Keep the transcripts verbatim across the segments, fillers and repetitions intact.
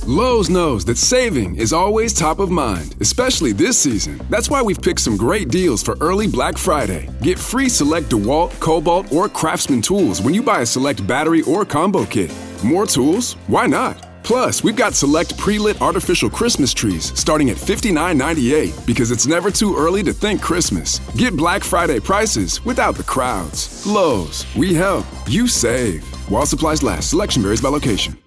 Lowe's knows that saving is always top of mind, especially this season. That's why we've picked some great deals for early Black Friday. Get free select DeWalt, Cobalt, or Craftsman tools when you buy a select battery or combo kit. More tools? Why not? Plus, we've got select pre-lit artificial Christmas trees starting at fifty-nine ninety-eight because it's never too early to think Christmas. Get Black Friday prices without the crowds. Lowe's, we help, you save. While supplies last, selection varies by location.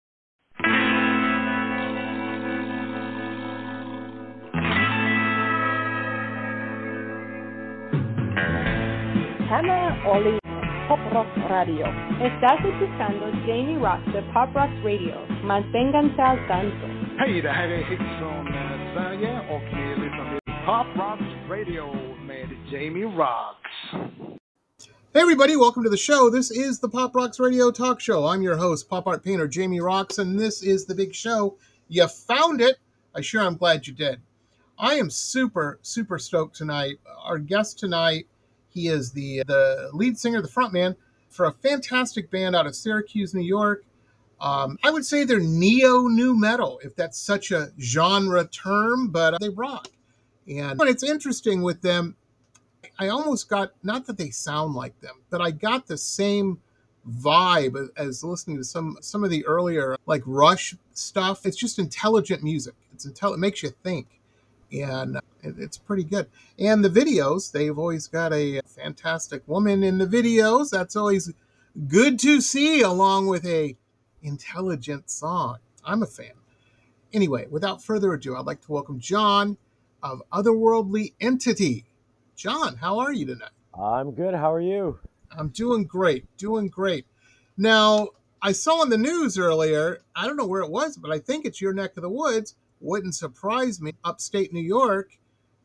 Hannah Oli, Pop Rock Radio. Estás escuchando Jamie Rock de Pop Rock Radio. Manténganse al tanto. Hej, det här är Hits från eh, Sverige och ni lyssnar till Pop Rock Radio med Jamie Rocks. Hey everybody, welcome to the show. This is the Pop Rocks Radio Talk Show. I'm your host, pop art painter Jamie Rocks, and this is the big show. You found it. I sure am glad you did. I am super, super stoked tonight. Our guest tonight, he is the the lead singer, the frontman for a fantastic band out of Syracuse, New York. Um, I would say they're neo-new metal, if that's such a genre term, but they rock. And it's interesting with them, I almost got, not that they sound like them, but I got the same vibe as listening to some some of the earlier like Rush stuff. It's just intelligent music. It's intel- It makes you think. And it's pretty good. And the videos, they've always got a fantastic woman in the videos. That's always good to see, along with a intelligent song. I'm a fan. Anyway, without further ado, I'd like to welcome John of Otherworldly Entity. John, how are you tonight? I'm good. How are you? I'm doing great. Doing great. Now, I saw in the news earlier, I don't know where it was, but I think it's your neck of the woods. Wouldn't surprise me. Upstate New York,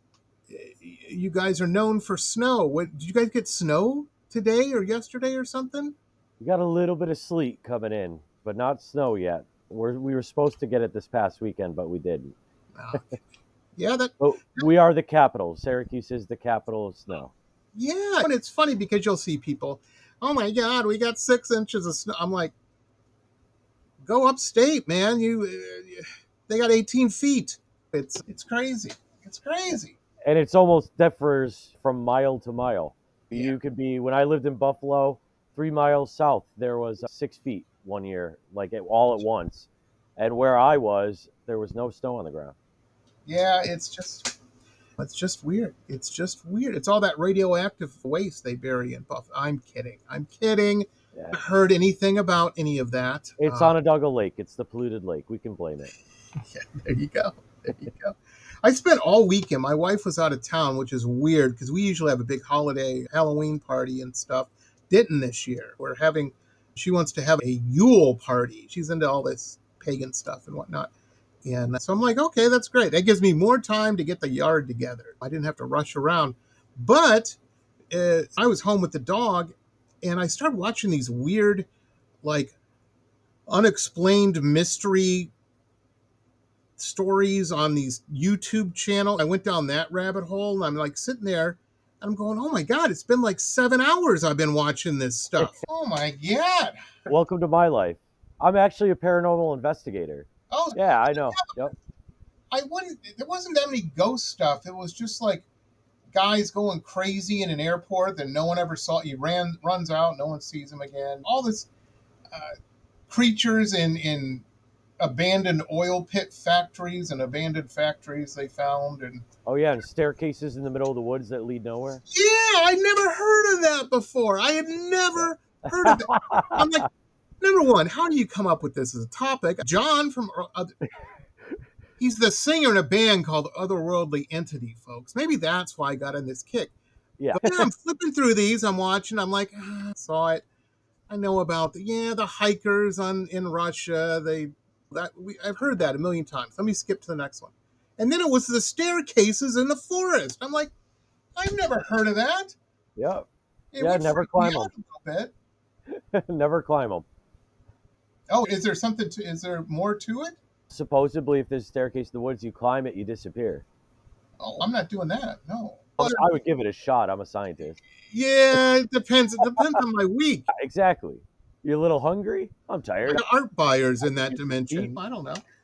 you guys are known for snow. What, did you guys get snow today or yesterday or something? We got a little bit of sleet coming in, but not snow yet. We're, we were supposed to get it this past weekend, but we didn't. Oh, yeah, that. But we are the capital. Syracuse is the capital of snow. Yeah, and it's funny because you'll see people, oh my God, we got six inches of snow. I'm like, go upstate, man. You. Uh, They got eighteen feet. It's it's crazy. It's crazy. And it's almost differs from mile to mile. Yeah. You could be, when I lived in Buffalo, three miles south, there was six feet one year, like all at once. And where I was, there was no snow on the ground. Yeah, it's just, it's just weird. It's just weird. It's all that radioactive waste they bury in Buffalo. I'm kidding. I'm kidding. Yeah. I heard anything about any of that. It's uh, Onondaga Lake. It's the polluted lake. We can blame it. Yeah, there you go. There you go. I spent all weekend. My wife was out of town, which is weird because we usually have a big holiday Halloween party and stuff. Didn't this year. We're having, she wants to have a Yule party. She's into all this pagan stuff and whatnot. And so I'm like, okay, that's great. That gives me more time to get the yard together. I didn't have to rush around. But uh, I was home with the dog and I started watching these weird, like, unexplained mystery stories on these YouTube channels. I went down that rabbit hole and I'm like sitting there and I'm going, oh my God, it's been like seven hours I've been watching this stuff. Oh my God. Welcome to my life. I'm actually a paranormal investigator. Oh yeah, I know. Yep. I wouldn't, there wasn't that many ghost stuff. It was just like guys going crazy in an airport that no one ever saw. He ran, runs out, no one sees him again. All this uh, creatures in, in, abandoned oil pit factories and abandoned factories they found. And oh yeah, and staircases in the middle of the woods that lead nowhere. Yeah, I never heard of that before. I had never heard of that. I'm like, number one, how do you come up with this as a topic? John from uh, he's the singer in a band called Otherworldly Entity, folks. Maybe that's why I got in this kick. Yeah. But I'm flipping through these, I'm watching, I'm like, ah, I saw it. I know about the yeah, the hikers on in Russia, they That we, I've heard that a million times. Let me skip to the next one. And then it was the staircases in the forest. I'm like, I've never heard of that. Yep. It yeah, never climb them. Never climb them. Oh, is there something to, is there more to it? Supposedly, if there's a staircase in the woods, you climb it, you disappear. Oh, I'm not doing that. No. I would give it a shot. I'm a scientist. Yeah, it depends. It depends on my week. Exactly. You're a little hungry? I'm tired. Art buyers in that dimension. I don't know.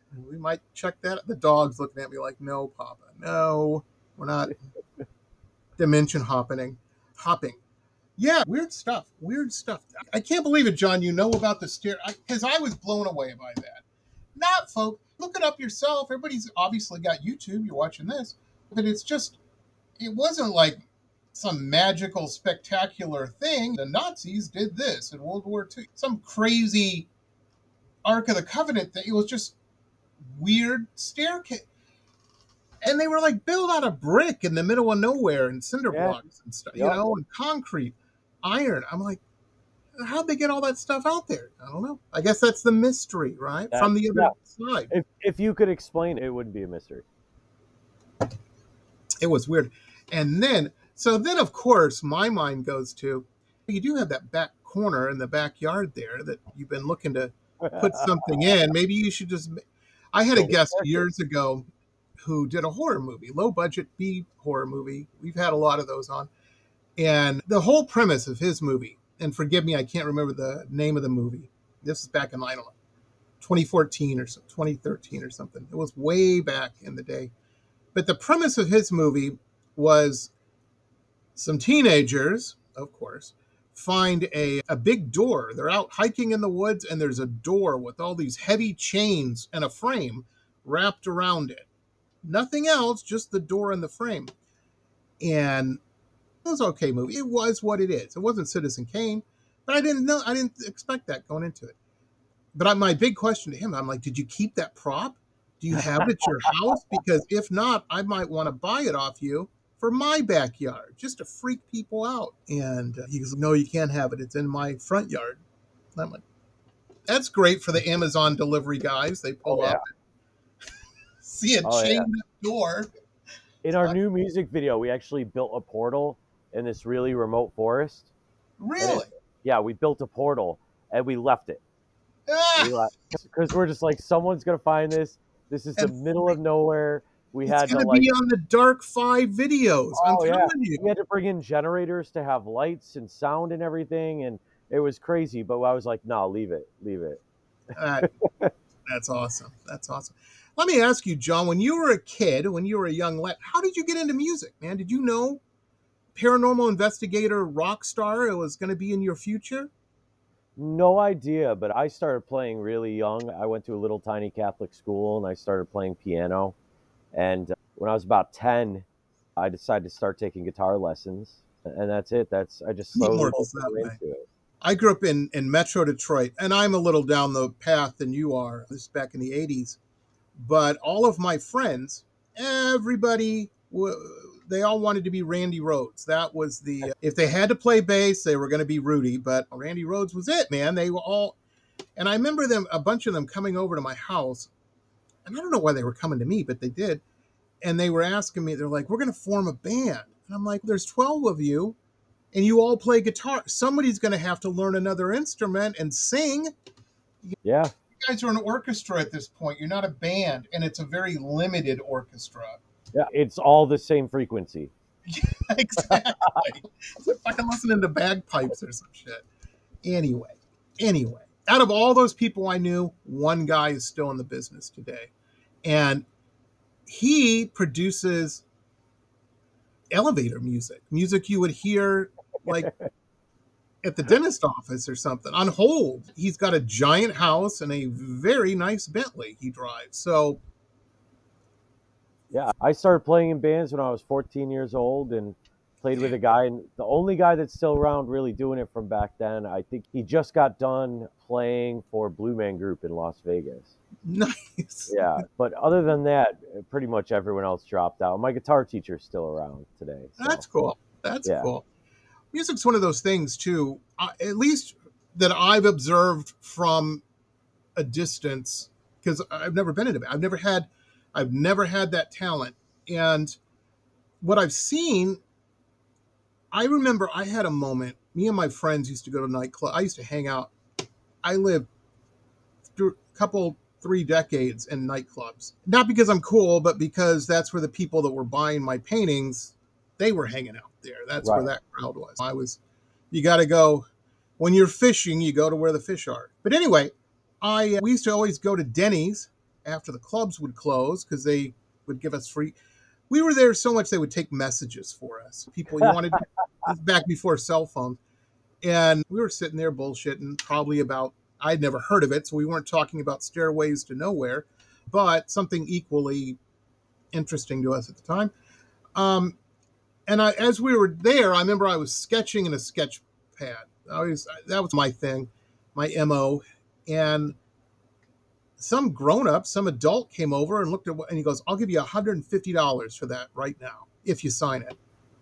We might check that. The dog's looking at me like, no, Papa, no, we're not dimension hopping. Hopping. Yeah, weird stuff. Weird stuff. I can't believe it, John. You know about the stair because I, I was blown away by that. Not, folks. Look it up yourself. Everybody's obviously got YouTube. You're watching this, but it's just. It wasn't like some magical, spectacular thing. The Nazis did this in World War Two. Some crazy Ark of the Covenant thing. It was just weird staircase. And they were like built out of brick in the middle of nowhere and cinder Yeah. blocks and stuff, Yep. you know, and concrete, iron. I'm like, how'd they get all that stuff out there? I don't know. I guess that's the mystery, right? That- From the other yeah. side. If if you could explain it, it wouldn't be a mystery. It was weird. And then, so then, of course, my mind goes to, you do have that back corner in the backyard there that you've been looking to put something in. Maybe you should just, I had a guest years ago who did a horror movie, low budget B horror movie. We've had a lot of those on. And the whole premise of his movie, and forgive me, I can't remember the name of the movie. This is back in, I don't know, twenty fourteen or so, twenty thirteen or something. It was way back in the day. But the premise of his movie was some teenagers, of course, find a, a big door. They're out hiking in the woods, and there's a door with all these heavy chains and a frame wrapped around it. Nothing else, just the door and the frame. And it was an okay movie. It was what it is. It wasn't Citizen Kane, but I didn't know. I didn't expect that going into it. But I, my big question to him, I'm like, did you keep that prop? Do you have it at your house? Because if not, I might want to buy it off you for my backyard, just to freak people out. And uh, he goes, no, you can't have it. It's in my front yard. And I'm like, that's great for the Amazon delivery guys. They pull Oh, yeah. up, see a Oh, chained up door. In our new music video, we actually built a portal in this really remote forest. Really? Yeah, we built a portal and we left it. Ah, Because we're just like, someone's going to find this. This is the And middle of nowhere. We it's had to going to like, be on the Dark Five videos. I'm oh, yeah. telling you. We had to bring in generators to have lights and sound and everything. And it was crazy. But I was like, no, leave it. Leave it. Uh, that's awesome. That's awesome. Let me ask you, John, when you were a kid, when you were a young lad, how did you get into music, man? Did you know paranormal investigator, rock star, it was going to be in your future? No idea, but I started playing really young. I went to a little tiny Catholic school and I started playing piano. And uh, when I was about ten, I decided to start taking guitar lessons. And that's it. That's I just slowly Immortals that grew way. into it. I grew up in, in Metro Detroit, and I'm a little down the path than you are. This is back in the eighties. But all of my friends, everybody, they all wanted to be Randy Rhoads. That was the, if they had to play bass, they were going to be Rudy, but Randy Rhoads was it, man. They were all, and I remember them, a bunch of them coming over to my house, and I don't know why they were coming to me, but they did. And they were asking me, they're like, we're going to form a band. And I'm like, there's twelve of you, and you all play guitar. Somebody's going to have to learn another instrument and sing. Yeah. You guys are an orchestra at this point. You're not a band, and it's a very limited orchestra. Yeah. It's all the same frequency. Exactly. It's like fucking listening to bagpipes or some shit. Anyway, anyway, out of all those people I knew, one guy is still in the business today. And he produces elevator music, music you would hear like at the dentist office or something on hold. He's got a giant house and a very nice Bentley he drives. So Yeah. I started playing in bands when I was fourteen years old and played with a guy. And the only guy that's still around really doing it from back then, I think he just got done playing for Blue Man Group in Las Vegas. nice. Yeah. But other than that, pretty much everyone else dropped out. My guitar teacher's still around today. So. That's cool. That's Yeah. cool. Music's one of those things too, uh, at least that I've observed from a distance, because I've never been in a band. I've never had, I've never had that talent. And what I've seen, I remember I had a moment. Me and my friends used to go to nightclub. I used to hang out. I lived through a couple, three decades in nightclubs. Not because I'm cool, but because that's where the people that were buying my paintings, they were hanging out there. That's Right. where that crowd was. I was, you got to go, when you're fishing, you go to where the fish are. But anyway, I uh, we used to always go to Denny's after the clubs would close because they would give us free. We were there so much they would take messages for us. People you wanted this is back before cell phones, and we were sitting there bullshitting probably about. I'd never heard of it, so we weren't talking about Stairways to Nowhere, but something equally interesting to us at the time. Um, and I, as we were there, I remember I was sketching in a sketch pad. I was, that was my thing, my M O. And some grown-up, some adult came over and looked at what, and he goes, I'll give you one hundred fifty dollars for that right now, if you sign it.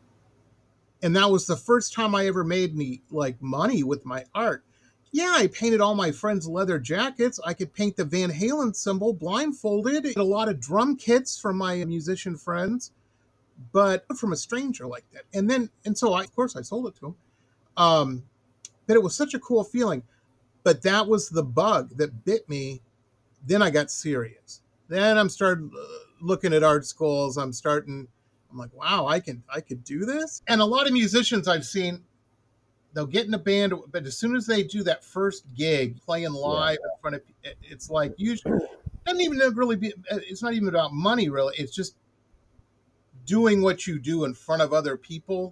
And that was the first time I ever made any like money with my art. Yeah, I painted all my friends' leather jackets. I could paint the Van Halen symbol blindfolded. A lot of drum kits from my musician friends, but from a stranger like that. And then, and so I, of course, I sold it to him. Um, but it was such a cool feeling. But that was the bug that bit me. Then I got serious. Then I'm started looking at art schools. I'm starting. I'm like, wow, I can, I could do this. And a lot of musicians I've seen, they'll get in a band, but as soon as they do that first gig, playing live yeah. in front of, it's like usually it doesn't even really be. It's not even about money, really. It's just doing what you do in front of other people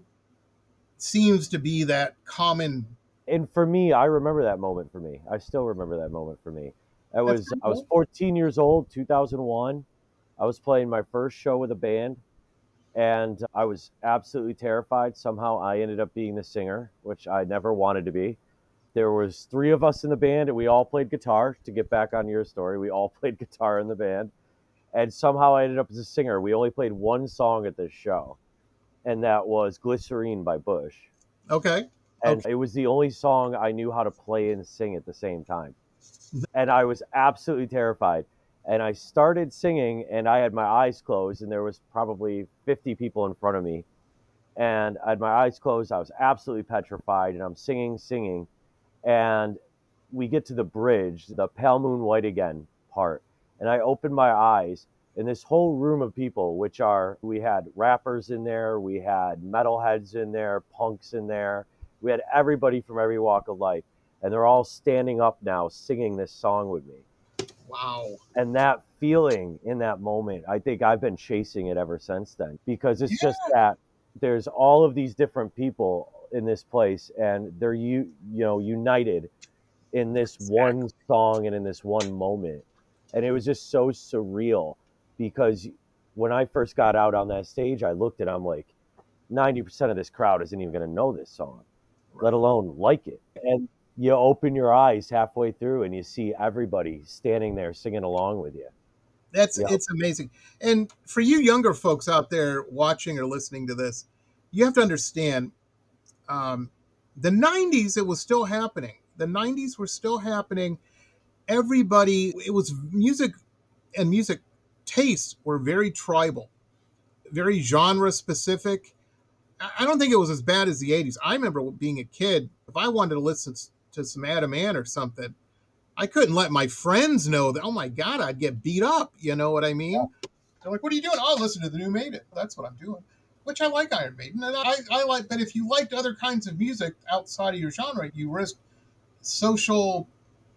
seems to be that common. And for me, I remember that moment. For me, I still remember that moment. For me, I was I was fourteen years old, two thousand one. I was playing my first show with a band. And I was absolutely terrified. Somehow I ended up being the singer, which I never wanted to be. There was three of us in the band, and we all played guitar. To get back on your story, we all played guitar in the band. And somehow I ended up as a singer. We only played one song at this show, and that was Glycerine by Bush. Okay. And okay. It was the only song I knew how to play and sing at the same time. And I was absolutely terrified. And I started singing, and I had my eyes closed, and there was probably fifty people in front of me. And I had my eyes closed. I was absolutely petrified, and I'm singing, singing. And we get to the bridge, the Pale Moon White Again part. And I open my eyes, and this whole room of people, which are, we had rappers in there, we had metalheads in there, punks in there. We had everybody from every walk of life. And they're all standing up now, singing this song with me. Wow. And that feeling in that moment, I think I've been chasing it ever since then, because it's yeah. just that there's all of these different people in this place, and they're you you know united in this exactly. one song and in this one moment. And it was just so surreal, because when I first got out on that stage, I looked and I'm like, ninety percent of this crowd isn't even going to know this song, right. let alone like it. And you open your eyes halfway through and you see everybody standing there singing along with you. That's yep. It's amazing. And for you younger folks out there watching or listening to this, you have to understand um, the nineties, it was still happening. The nineties were still happening. Everybody, it was music and music tastes were very tribal, very genre specific. I don't think it was as bad as the eighties. I remember being a kid, if I wanted to listen to some Adam Ant or something, I couldn't let my friends know that, oh my God, I'd get beat up. You know what I mean? They're like, what are you doing? Oh, listen to the new Maiden. That's what I'm doing, which I like Iron Maiden. And I, I like, but if you liked other kinds of music outside of your genre, you risk social,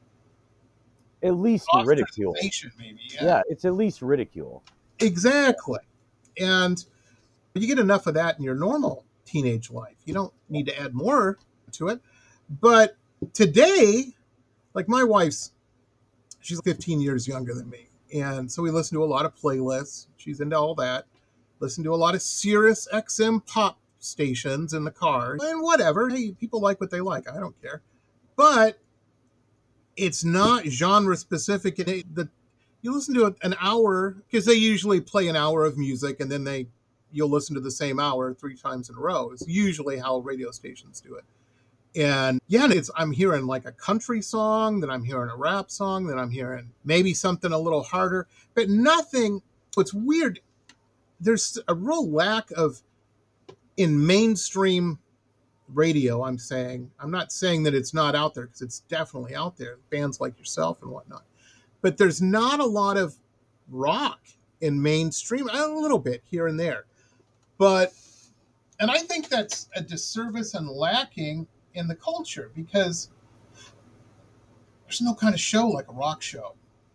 at least ridicule. Maybe, yeah. yeah, it's at least ridicule. Exactly. And you get enough of that in your normal teenage life. You don't need to add more to it. But today, like my wife's, she's fifteen years younger than me. And so we listen to a lot of playlists. She's into all that. Listen to a lot of Sirius X M pop stations in the car. And whatever. Hey, people like what they like. I don't care. But it's not genre specific. And it, the, you listen to an hour, because they usually play an hour of music and then they you'll listen to the same hour three times in a row. It's usually how radio stations do it. And yeah, it's I'm hearing like a country song, then I'm hearing a rap song, then I'm hearing maybe something a little harder, but nothing. What's weird, there's a real lack of, in mainstream radio, I'm saying, I'm not saying that it's not out there, because it's definitely out there, bands like yourself and whatnot, but there's not a lot of rock in mainstream, a little bit here and there. But, and I think that's a disservice and lacking in the culture, because there's no kind of show like a rock show.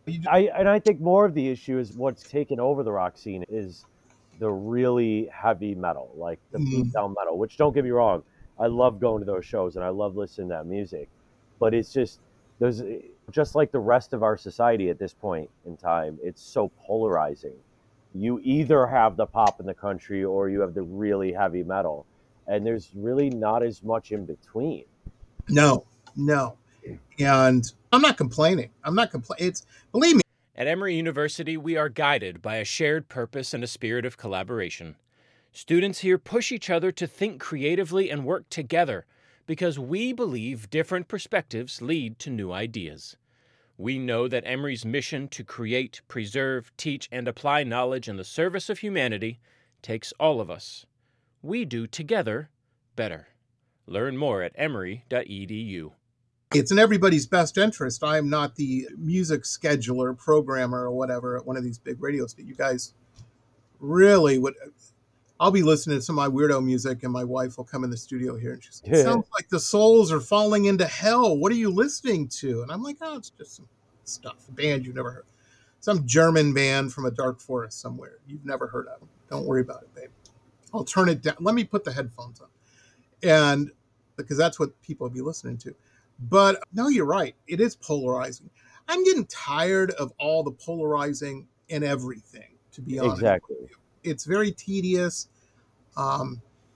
I and I think more of the issue is what's taken over the rock scene is the really heavy metal, like the Mm. beat down metal, which don't get me wrong, I love going to those shows and I love listening to that music. But it's just there's just like the rest of our society at this point in time, it's so polarizing. You either have the pop in the country or you have the really heavy metal. And there's really not as much in between. No, no. And I'm not complaining. I'm not complaining. It's, believe me. At Emory University, we are guided by a shared purpose and a spirit of collaboration. Students here push each other to think creatively and work together because we believe different perspectives lead to new ideas. We know that Emory's mission to create, preserve, teach, and apply knowledge in the service of humanity takes all of us. We do together better. Learn more at emory dot e d u. It's in everybody's best interest. I'm not the music scheduler, programmer, or whatever at one of these big radio stations. You guys really would. I'll be listening to some of my weirdo music, and my wife will come in the studio here, and she's like, it sounds like the souls are falling into hell. What are you listening to? And I'm like, oh, it's just some stuff. A band you've never heard. Some German band from a dark forest somewhere. You've never heard of them. Don't worry about it, babe. I'll turn it down. Let me put the headphones on. And because that's what people will be listening to. But no, you're right. It is polarizing. I'm getting tired of all the polarizing in everything, to be honest. Exactly. It's very tedious. Um,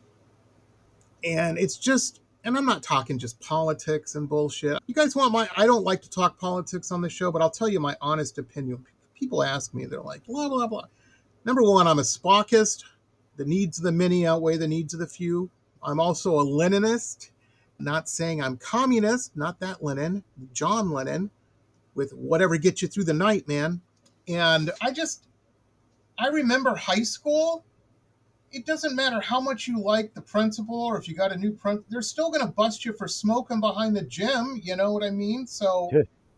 and it's just, and I'm not talking just politics and bullshit. You guys want my, I don't like to talk politics on the show, but I'll tell you my honest opinion. People ask me, they're like, blah, blah, blah. Number one, I'm a Spockist. The needs of the many outweigh the needs of the few. I'm also a Leninist. Not saying I'm communist, not that Lenin, John Lennon, with whatever gets you through the night, man. And I just, I remember high school. It doesn't matter how much you like the principal or if you got a new principal, they're still going to bust you for smoking behind the gym. You know what I mean? So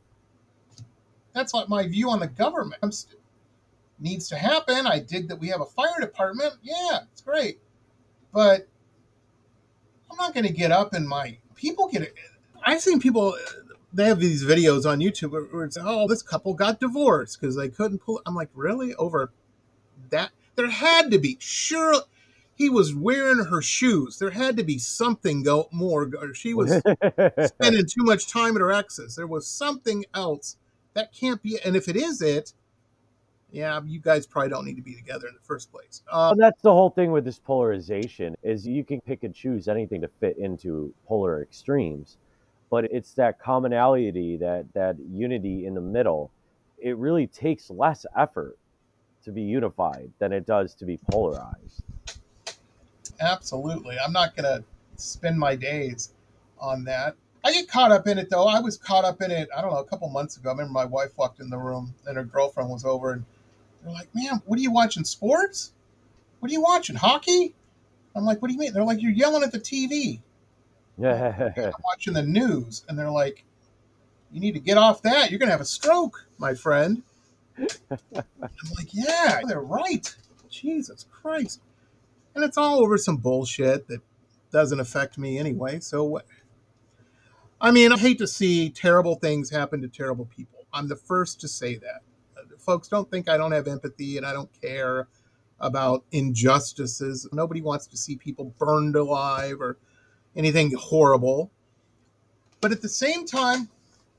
that's like my view on the government. I'm st- needs to happen. I dig that we have a fire department. Yeah, it's great. But I'm not going to get up and my people get it. I've seen people, they have these videos on YouTube where, where it's, oh, this couple got divorced because they couldn't pull. I'm like, really? Over that? There had to be. Sure, he was wearing her shoes. There had to be something go more. Or she was spending too much time at her ex's. There was something else. That can't be. And if it is it, yeah, you guys probably don't need to be together in the first place. Um, well, that's the whole thing with this polarization is you can pick and choose anything to fit into polar extremes, but it's that commonality, that that unity in the middle. It really takes less effort to be unified than it does to be polarized. Absolutely. I'm not going to spend my days on that. I get caught up in it, though. I was caught up in it, I don't know, a couple months ago. I remember my wife walked in the room and her girlfriend was over and they're like, man, what are you watching, sports? What are you watching, hockey? I'm like, what do you mean? They're like, you're yelling at the T V. Yeah. I'm watching the news. And they're like, you need to get off that. You're going to have a stroke, my friend. I'm like, yeah, they're right. Jesus Christ. And it's all over some bullshit that doesn't affect me anyway. So what? I mean, I hate to see terrible things happen to terrible people. I'm the first to say that. Folks, don't think I don't have empathy and I don't care about injustices. Nobody wants to see people burned alive or anything horrible. But at the same time,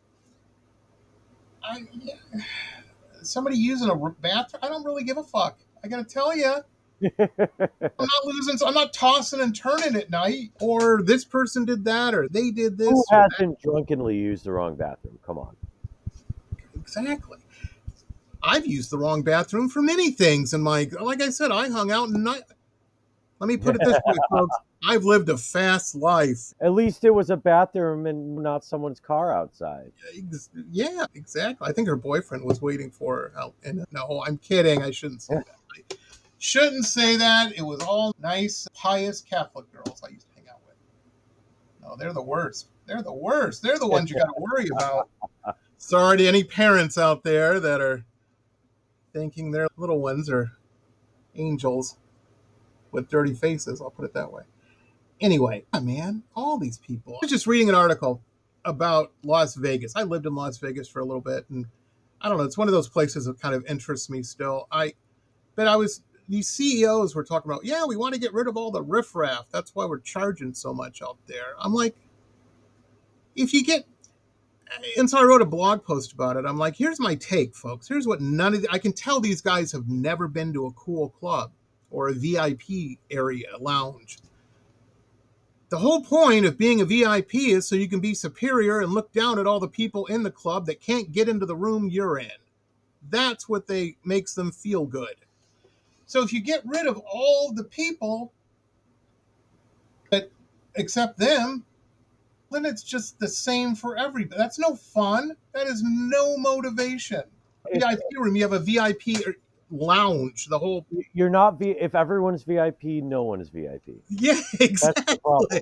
I, somebody using a bathroom, I don't really give a fuck. I got to tell you. I'm not losing, I'm not tossing and turning at night, or this person did that, or they did this. Who hasn't drunkenly used the wrong bathroom? Come on. Exactly. I've used the wrong bathroom for many things in my, like I said, I hung out and night. Let me put it this way, folks. I've lived a fast life. At least it was a bathroom and not someone's car outside. Yeah, exactly. I think her boyfriend was waiting for her out. And no, I'm kidding. I shouldn't say that. I shouldn't say that. It was all nice, pious Catholic girls I used to hang out with. No, they're the worst. They're the worst. They're the ones you got to worry about. Sorry to any parents out there that are thinking their little ones are angels with dirty faces. I'll put it that way. Anyway, yeah, man, all these people. I was just reading an article about Las Vegas. I lived in Las Vegas for a little bit, and I don't know. It's one of those places that kind of interests me still. I, but I was, these C E Os were talking about, yeah, we want to get rid of all the riffraff. That's why we're charging so much out there. I'm like, if you get, and so I wrote a blog post about it. I'm like, here's my take, folks. Here's what none of the, I can tell these guys have never been to a cool club or a V I P area, lounge. The whole point of being a V I P is so you can be superior and look down at all the people in the club that can't get into the room you're in. That's what they makes them feel good. So if you get rid of all the people that accept them, then it's just the same for everybody. That's no fun. That is no motivation. V I P room, you have a V I P lounge, the whole. You're not V. If everyone's V I P, no one is V I P. Yeah, exactly.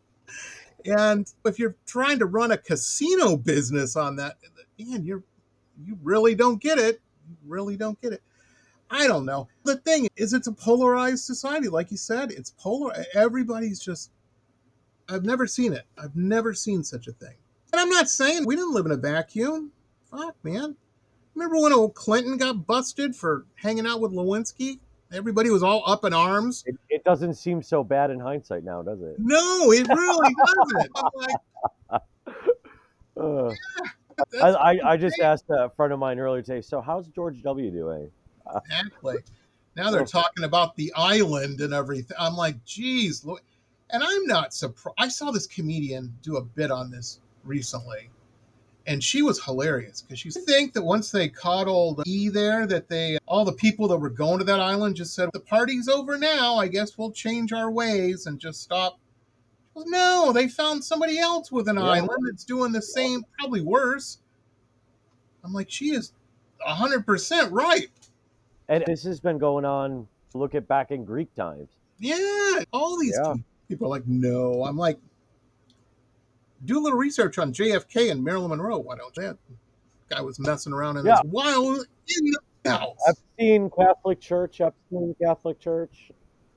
And if you're trying to run a casino business on that, man, you're you really don't get it. You really don't get it. I don't know. The thing is, it's a polarized society, like you said. It's polar. Everybody's just. I've never seen it. I've never seen such a thing. And I'm not saying we didn't live in a vacuum. Fuck, man. Remember when old Clinton got busted for hanging out with Lewinsky? Everybody was all up in arms. It, it doesn't seem so bad in hindsight now, does it? No, it really doesn't. I'm like, uh, yeah, I, I, I just asked a friend of mine earlier today, so how's George W. doing? Exactly. Now they're talking about the island and everything. I'm like, geez. Look. And I'm not surprised. I saw this comedian do a bit on this recently. And she was hilarious because she think that once they caught old E there, that they, all the people that were going to that island just said, the party's over now. I guess we'll change our ways and just stop. Well, no, they found somebody else with an yeah. island that's doing the same, probably worse. I'm like, she is one hundred percent right. And this has been going on, look at back in Greek times. Yeah, all these yeah. people are like, no. I'm like, do a little research on J F K and Marilyn Monroe. Why don't you? That guy was messing around in yeah. this wild in the house. Epstein Catholic Church, Epstein Catholic Church.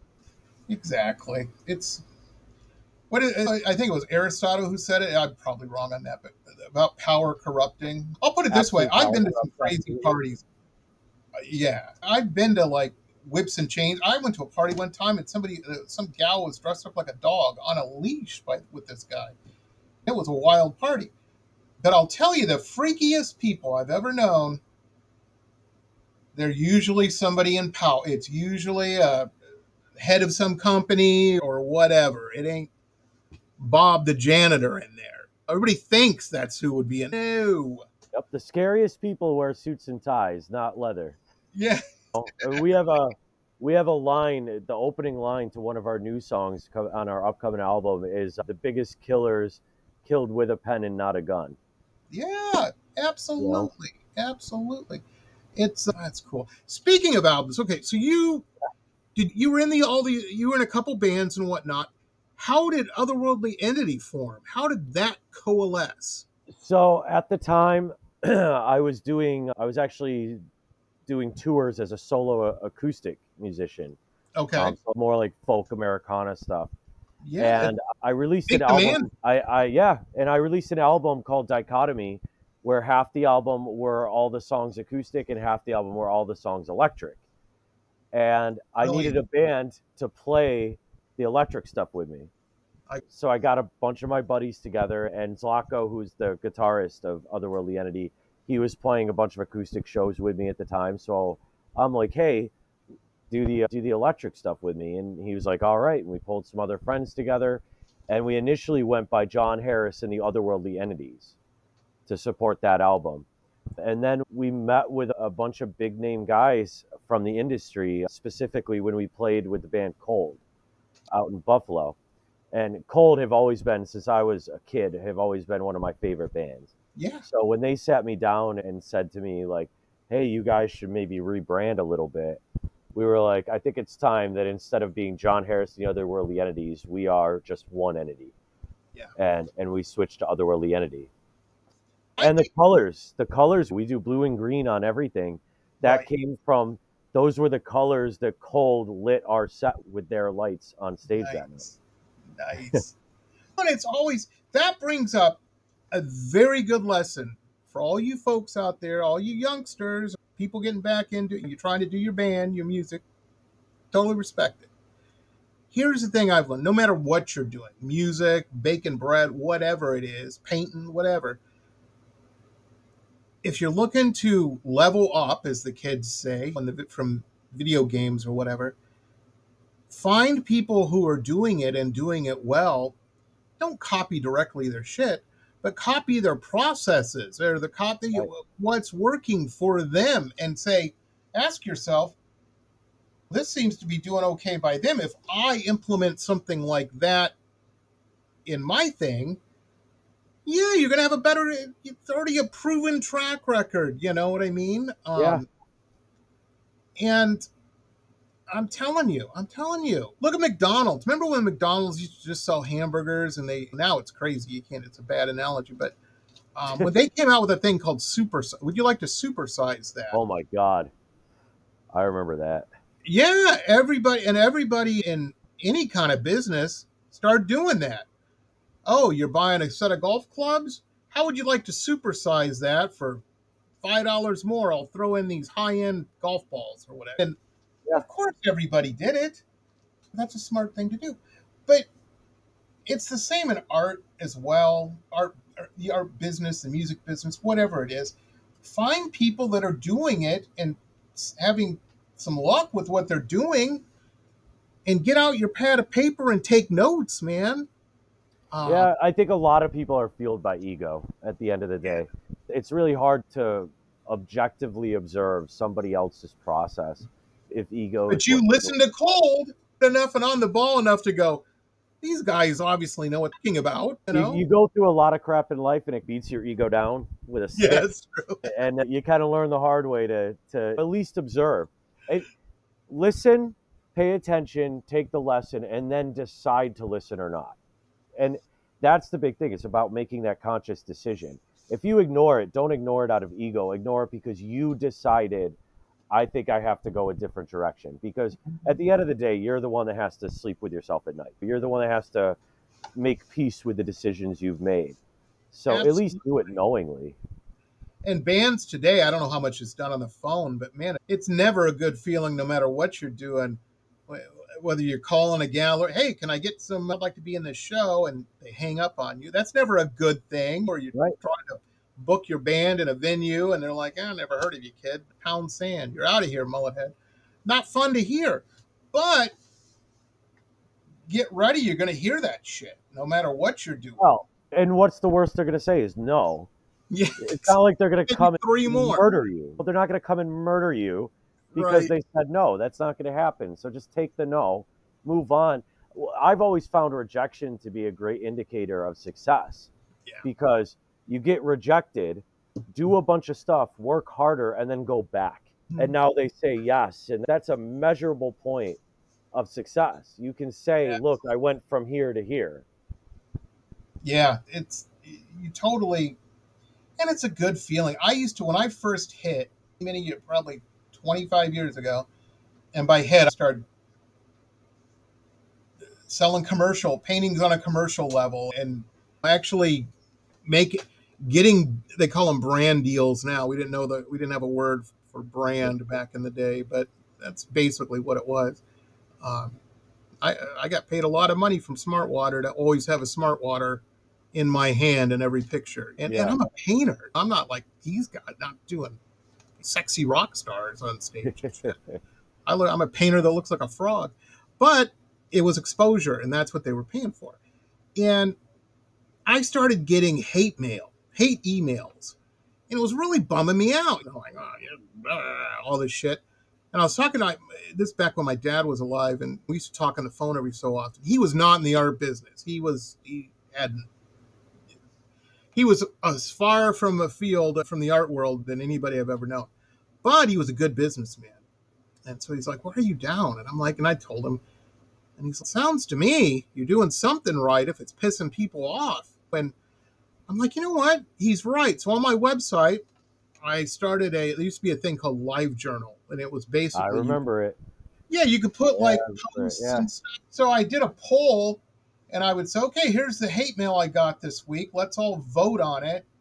Exactly. It's what is, I think it was Aristotle who said it. I'm probably wrong on that, but about power corrupting. I'll put it this Absolute way: I've been to some crazy parties. Uh, yeah, I've been to like whips and chains. I went to a party one time, and somebody, uh, some gal was dressed up like a dog on a leash by with this guy. It was a wild party. But I'll tell you, the freakiest people I've ever known, they're usually somebody in power. It's usually a head of some company or whatever. It ain't Bob the janitor in there. Everybody thinks that's who would be in. No. Yep, the scariest people wear suits and ties, not leather. Yeah. we have a we have a line, the opening line to one of our new songs on our upcoming album is the biggest killers killed with a pen and not a gun. Yeah, absolutely. Yeah. Absolutely. It's uh, that's cool. Speaking of albums, okay, so you did you were in the all the you were in a couple bands and whatnot. How did Otherworldly Entity form? How did that coalesce? So at the time I was doing I was actually doing tours as a solo acoustic musician. Okay. Um, so more like folk Americana stuff. Yeah, and I released an album. I, I yeah, and I released an album called Dichotomy, where half the album were all the songs acoustic and half the album were all the songs electric. And I oh, needed yeah. a band to play the electric stuff with me. I, so I got a bunch of my buddies together, and Zlatko, who's the guitarist of Otherworldly Entity, he was playing a bunch of acoustic shows with me at the time. So I'm like, hey, do the do the electric stuff with me, and he was like, all right. And we pulled some other friends together, and we initially went by John Harris and the Otherworldly Entities to support that album. And then we met with a bunch of big name guys from the industry, specifically when we played with the band Cold out in Buffalo. And Cold have always been, since I was a kid, have always been one of my favorite bands. Yeah. So when they sat me down and said to me like, hey, you guys should maybe rebrand a little bit, we were like, I think it's time that instead of being John Harris and the Otherworldly Entities, we are just one entity. Yeah. And and we switched to Otherworldly Entity. And the colors, the colors, we do blue and green on everything. That right. came from, those were the colors that Cold lit our set with their lights on stage nice. that night. Nice. But it's always, that brings up a very good lesson for all you folks out there, all you youngsters, people getting back into you trying to do your band, your music, totally respect it. Here's the thing I've learned, no matter what you're doing, music, baking bread, whatever it is, painting, whatever, if you're looking to level up, as the kids say, from video games or whatever, find people who are doing it and doing it well. Don't copy directly their shit, but copy their processes or the copy right. what's working for them, and say, ask yourself, this seems to be doing okay by them. If I implement something like that in my thing, yeah, you're going to have a better, it's already a proven track record. You know what I mean? Um, yeah. And I'm telling you, I'm telling you, look at McDonald's. Remember when McDonald's used to just sell hamburgers, and they, now it's crazy. You can't, it's a bad analogy, but um, when they came out with a thing called super, would you like to supersize that? Oh my God. I remember that. Yeah. Everybody and everybody in any kind of business started doing that. Oh, you're buying a set of golf clubs? How would you like to supersize that for five dollars more? I'll throw in these high-end golf balls or whatever. And yeah. Of course, everybody did it. That's a smart thing to do. But it's the same in art as well. Art, the art business, the music business, whatever it is. Find people that are doing it and having some luck with what they're doing, and get out your pad of paper and take notes, man. Uh, yeah, I think a lot of people are fueled by ego at the end of the day. It's really hard to objectively observe somebody else's process if ego. But you listen to Cold enough and on the ball enough to go, these guys obviously know what they're talking about. You know, you, you go through a lot of crap in life, and it beats your ego down with a stick. Yeah, that's true. And you kind of learn the hard way to to at least observe. It, listen, pay attention, take the lesson, and then decide to listen or not. And that's the big thing. It's about making that conscious decision. If you ignore it, don't ignore it out of ego. Ignore it because you decided, I think I have to go a different direction. Because at the end of the day, you're the one that has to sleep with yourself at night. You're the one that has to make peace with the decisions you've made. So Absolutely. At least do it knowingly. And bands today, I don't know how much is done on the phone, but man, it's never a good feeling no matter what you're doing. Whether you're calling a gal or, hey, can I get some, I'd like to be in this show, and they hang up on you. That's never a good thing. Or you're right. trying to book your band in a venue, and they're like, I never heard of you, kid. Pound sand. You're out of here, mullet head. Not fun to hear. But get ready. You're going to hear that shit no matter what you're doing. Well, and what's the worst they're going to say is no. Yeah, it's not like they're going to come three and more. murder you. Well, they're not going to come and murder you. Because right. they said no, that's not going to happen. So just take the no, move on. I've always found rejection to be a great indicator of success. Yeah. Because you get rejected, do a bunch of stuff, work harder, and then go back. Mm-hmm. And now they say yes. And that's a measurable point of success. You can say, yeah. look, I went from here to here. Yeah, it's you totally, and it's a good feeling. I used to, when I first hit, many years, probably twenty-five years ago, and by hit I started selling commercial paintings on a commercial level, and actually make getting, they call them brand deals now. We didn't know that, we didn't have a word for brand back in the day, but that's basically what it was. Um, I I got paid a lot of money from Smart Water to always have a Smart Water in my hand in every picture, and, yeah. and I'm a painter. I'm not like these guys, not doing sexy rock stars on stage. I look, I'm a painter that looks like a frog, but it was exposure, and that's what they were paying for. And I started getting hate mail, hate emails, and it was really bumming me out. You know, like, oh, yeah, all this shit. And I was talking to this back when my dad was alive, and we used to talk on the phone every so often. He was not in the art business. He was he had he was as far from a field from the art world than anybody I've ever known. But he was a good businessman. And so he's like, why are you down? And I'm like, and I told him, and he's like, sounds to me, you're doing something right if it's pissing people off. And I'm like, you know what? He's right. So on my website, I started a, there used to be a thing called LiveJournal. And it was basically. I remember you, it. Yeah, you could put yeah, like posts yeah. and stuff. So I did a poll, and I would say, okay, here's the hate mail I got this week. Let's all vote on it.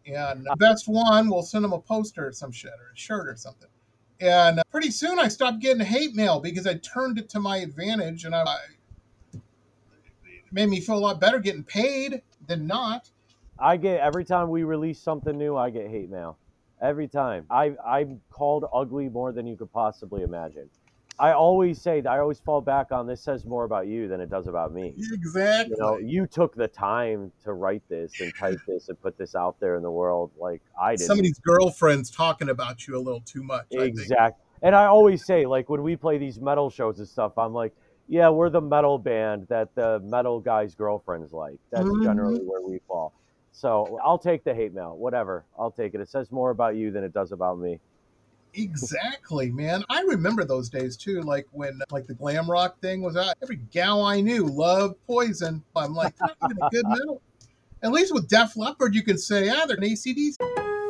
And the best one, we'll send them a poster or some shit or a shirt or something. And pretty soon I stopped getting hate mail because I turned it to my advantage, and I, it made me feel a lot better getting paid than not. I get, every time we release something new, I get hate mail. Every time. I, I'm called ugly more than you could possibly imagine. I always say, I always fall back on, this says more about you than it does about me. Exactly. You know, you took the time to write this and type this and put this out there in the world like I did. Somebody's girlfriend's talking about you a little too much. Exactly. And I always say, like, when we play these metal shows and stuff, I'm like, yeah, we're the metal band that the metal guy's girlfriend's like. That's mm-hmm. generally where we fall. So I'll take the hate mail, whatever. I'll take it. It says more about you than it does about me. Exactly, man. I remember those days too, like when like the glam rock thing was out. Every gal I knew loved Poison. I'm like, they're not even a good metal. At least with Def Leppard, you can say, ah, they're an A C D C.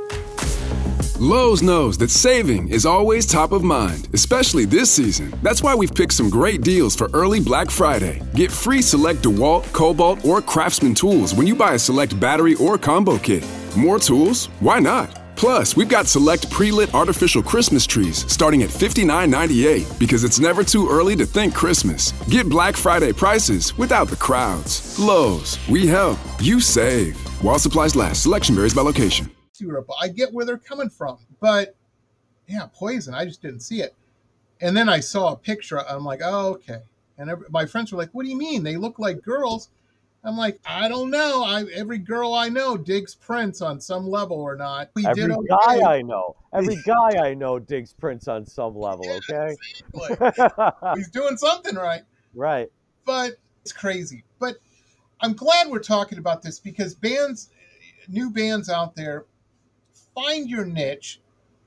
Lowe's knows that saving is always top of mind, especially this season. That's why we've picked some great deals for early Black Friday. Get free select DeWalt, Cobalt, or Craftsman tools when you buy a select battery or combo kit. More tools? Why not? Plus, we've got select pre-lit artificial Christmas trees starting at fifty-nine ninety-eight because it's never too early to think Christmas. Get Black Friday prices without the crowds. Lowe's, we help, you save. While supplies last, selection varies by location. I get where they're coming from, but yeah, Poison, I just didn't see it. And then I saw a picture. I'm like, oh, okay. And every, my friends were like, what do you mean? They look like girls. I'm like, I don't know. I, every girl I know digs Prince on some level or not. We every did okay. guy I know, every guy I know digs Prince on some level, yeah, okay? Exactly. He's doing something right. Right. But it's crazy. But I'm glad we're talking about this because bands, new bands out there, find your niche,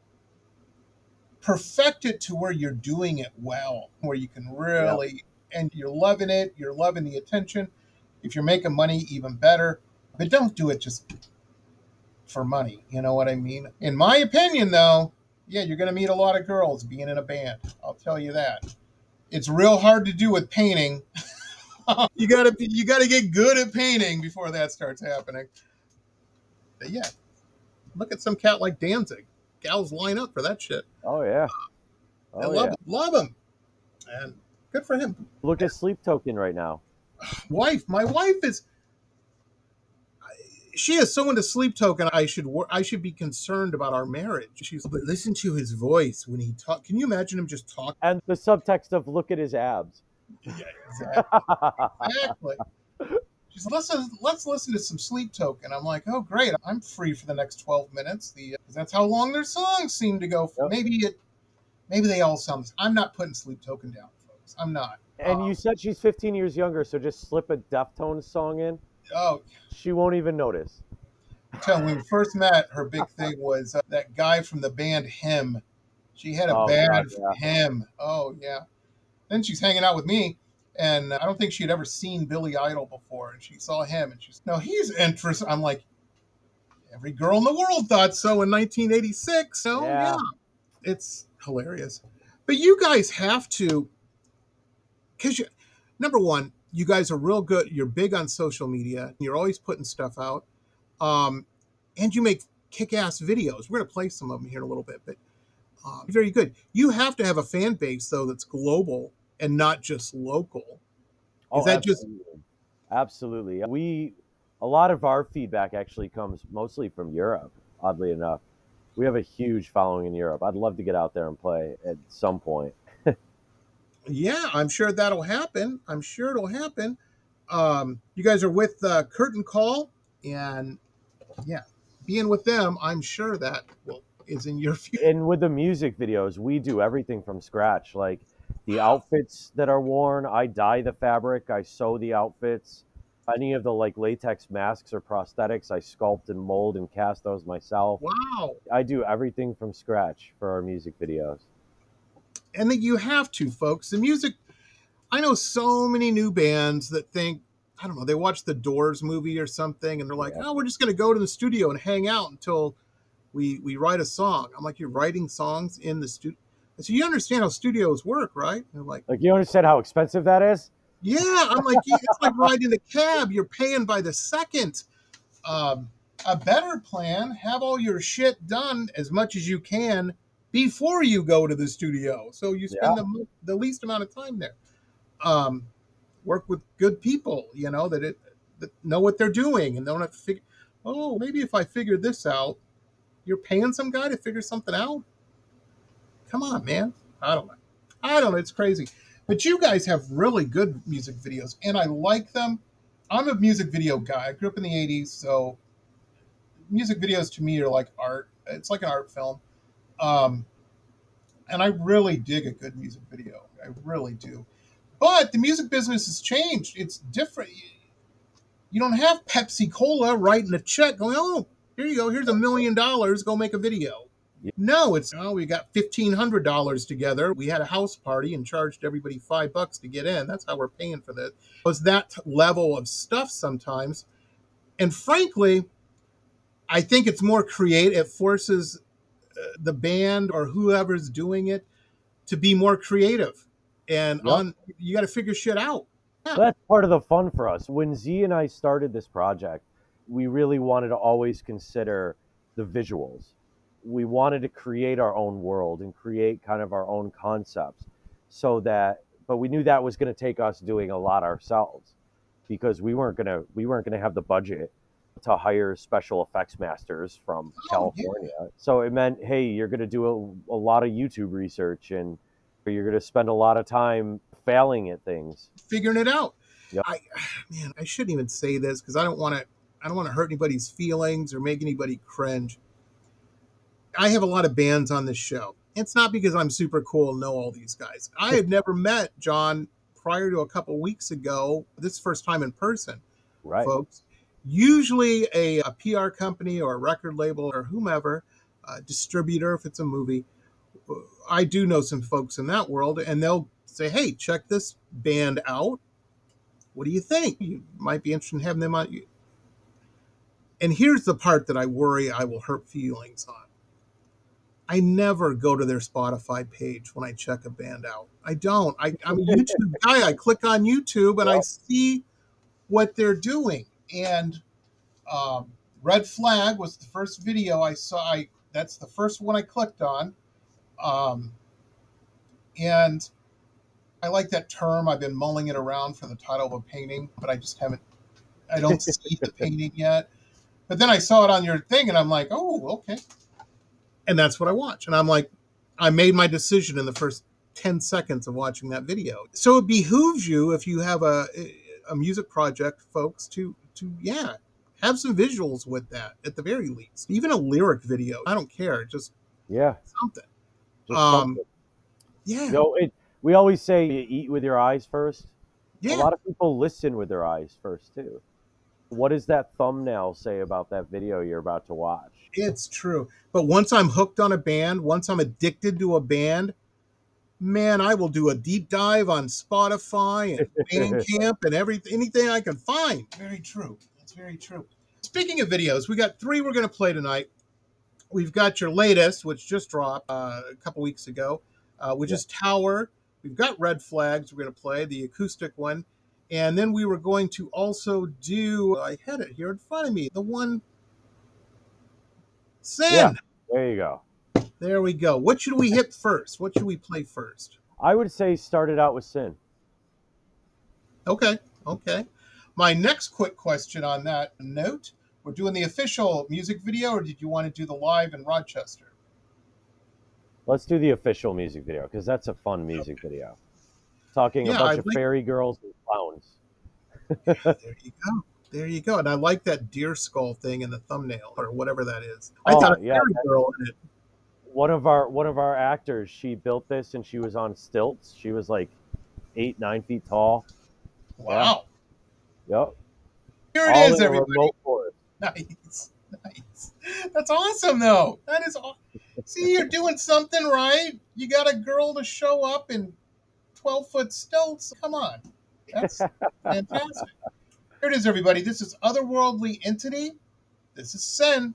perfect it to where you're doing it well, where you can really, yeah. and you're loving it, you're loving the attention. If you're making money, even better. But don't do it just for money. You know what I mean? In my opinion, though, yeah, you're going to meet a lot of girls being in a band. I'll tell you that. It's real hard to do with painting. you gotta be, you gotta get good at painting before that starts happening. But yeah. Look at some cat like Danzig. Gals line up for that shit. Oh, yeah. Oh, I love yeah. him. Love him. And good for him. Look at Sleep Token right now. Wife. My wife is... She is so into Sleep Token, I should I should be concerned about our marriage. She's like, listen to his voice when he talk. Can you imagine him just talking? And the subtext of look at his abs. Yeah, exactly. exactly. She's like, let's, let's listen to some Sleep Token. I'm like, oh, great. I'm free for the next twelve minutes. The uh, That's how long their songs seem to go for. Yep. Maybe it, maybe they all sound. I'm not putting Sleep Token down, folks. I'm not. And um, you said she's fifteen years younger, so just slip a Deftones song in. Oh. She won't even notice. I'm telling you, when we first met, her big thing was uh, that guy from the band Him. She had a oh, bad God, for yeah. Him. Oh, yeah. Then she's hanging out with me. And I don't think she had ever seen Billy Idol before. And she saw him and she's, no, he's interesting. I'm like, every girl in the world thought so in nineteen eighty-six. So, yeah. yeah. It's hilarious. But you guys have to, because you, number one, you guys are real good. You're big on social media. You're always putting stuff out. Um, and you make kick-ass videos. We're going to play some of them here in a little bit. But um, very good. You have to have a fan base, though, that's global and not just local. Is oh, that absolutely. just absolutely? We a lot of our feedback actually comes mostly from Europe. Oddly enough, we have a huge following in Europe. I'd love to get out there and play at some point. Yeah, I'm sure that'll happen. I'm sure it'll happen. Um, you guys are with uh, Curtain Call, and yeah, being with them, I'm sure that will, is in your future. And with the music videos, we do everything from scratch. Like the outfits that are worn, I dye the fabric, I sew the outfits. Any of the like latex masks or prosthetics, I sculpt and mold and cast those myself. Wow. I do everything from scratch for our music videos. And that you have to, folks. The music, I know so many new bands that think, I don't know, they watch the Doors movie or something and they're like, yeah. oh, we're just going to go to the studio and hang out until we we write a song. I'm like, you're writing songs in the studio? So you understand how studios work, right? They're like, like you understand how expensive that is? Yeah, I'm like, it's like riding a cab. You're paying by the second. Um, a better plan, have all your shit done as much as you can before you go to the studio. So you spend Yeah. the, the least amount of time there. Um, work with good people, you know, that, it, that know what they're doing and don't have to figure, oh, maybe if I figure this out, you're paying some guy to figure something out? Come on, man. I don't know. I don't know. It's crazy. But you guys have really good music videos, and I like them. I'm a music video guy. I grew up in the eighties, so music videos to me are like art. It's like an art film. Um, and I really dig a good music video. I really do. But the music business has changed. It's different. You don't have Pepsi Cola writing a check going, oh, here you go. Here's a million dollars. Go make a video. Yeah. No, it's, oh, we got fifteen hundred dollars together. We had a house party and charged everybody five bucks to get in. That's how we're paying for this. It was that level of stuff sometimes. And frankly, I think it's more creative. It forces uh, the band or whoever's doing it to be more creative. And Yep. on, you got to figure shit out. Yeah. That's part of the fun for us. When Z and I started this project, we really wanted to always consider the visuals. We wanted to create our own world and create kind of our own concepts so that, but we knew that was going to take us doing a lot ourselves because we weren't going to, we weren't going to have the budget to hire special effects masters from Oh, California. So it meant, hey, you're going to do a, a lot of YouTube research and you're going to spend a lot of time failing at things. Figuring it out. Yep. I, man, I shouldn't even say this because I don't want to, I don't want to hurt anybody's feelings or make anybody cringe. I have a lot of bands on this show. It's not because I'm super cool and know all these guys. I have never met John prior to a couple of weeks ago. This is the first time in person, Right. folks. Usually a, a P R company or a record label or whomever, a distributor if it's a movie. I do know some folks in that world, and they'll say, hey, check this band out. What do you think? You might be interested in having them on. And here's the part that I worry I will hurt feelings on. I never go to their Spotify page when I check a band out. I don't. I, I'm a YouTube guy. I click on YouTube and I see what they're doing. And um, Red Flag was the first video I saw. I, that's the first one I clicked on. Um, and I like that term. I've been mulling it around for the title of a painting, but I just haven't, I don't see the painting yet. But then I saw it on your thing and I'm like, oh, okay. And that's what I watch. And I'm like, I made my decision in the first ten seconds of watching that video. So it behooves you, if you have a a music project, folks, to, to yeah, have some visuals with that at the very least. Even a lyric video. I don't care. Just yeah, something. Just Um, something. yeah. You know, it, we always say you eat with your eyes first. Yeah. A lot of people listen with their eyes first, too. What does that thumbnail say about that video you're about to watch? It's true. But once I'm hooked on a band, once I'm addicted to a band, man, I will do a deep dive on Spotify and Bandcamp and everything, anything I can find. Very true. That's very true. Speaking of videos, we got three we're going to play tonight. We've got your latest, which just dropped uh, a couple weeks ago, uh, which yeah. is Tower. We've got Red Flags we're going to play, the acoustic one. And then we were going to also do, I had it here in front of me, the one, Sin. Yeah, there you go. There we go. What should we hit first? What should we play first? I would say start it out with Sin. Okay, okay. My next quick question on that note, we're doing the official music video, or did you want to do the live in Rochester? Let's do the official music video, because that's a fun music okay. video. Talking yeah, a bunch I of like... fairy girls and clowns. Yeah, there you go. There you go. And I like that deer skull thing in the thumbnail, or whatever that is. I oh, thought a yeah, fairy girl in it. One of our one of our actors, she built this, and she was on stilts. She was like eight, nine feet tall. Wow. Yeah. Yep. Here it All is, everybody. Nice. Nice. That's awesome, though. That is awesome. See, you're doing something right. You got a girl to show up in twelve-foot stilts. Come on. That's fantastic. Here it is, everybody. This is Otherworldly Entity. This is Sin.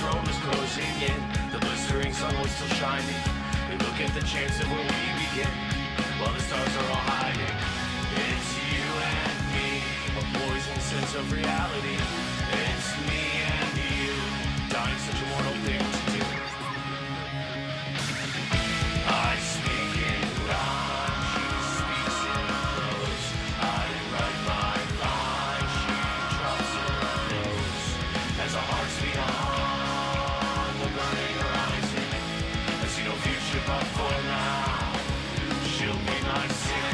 Rome is closing in. The blistering sun was still shining. They look at the chance of where we begin, while the stars are all hiding. It's you and me, a poison sense of reality. It's me and you, dying such a mortal thing to do. I speak in rhyme, she speaks in prose. I write my line, she drops her nose. As our hearts beat on the burning horizon, I see no future but for now. She'll be my sin.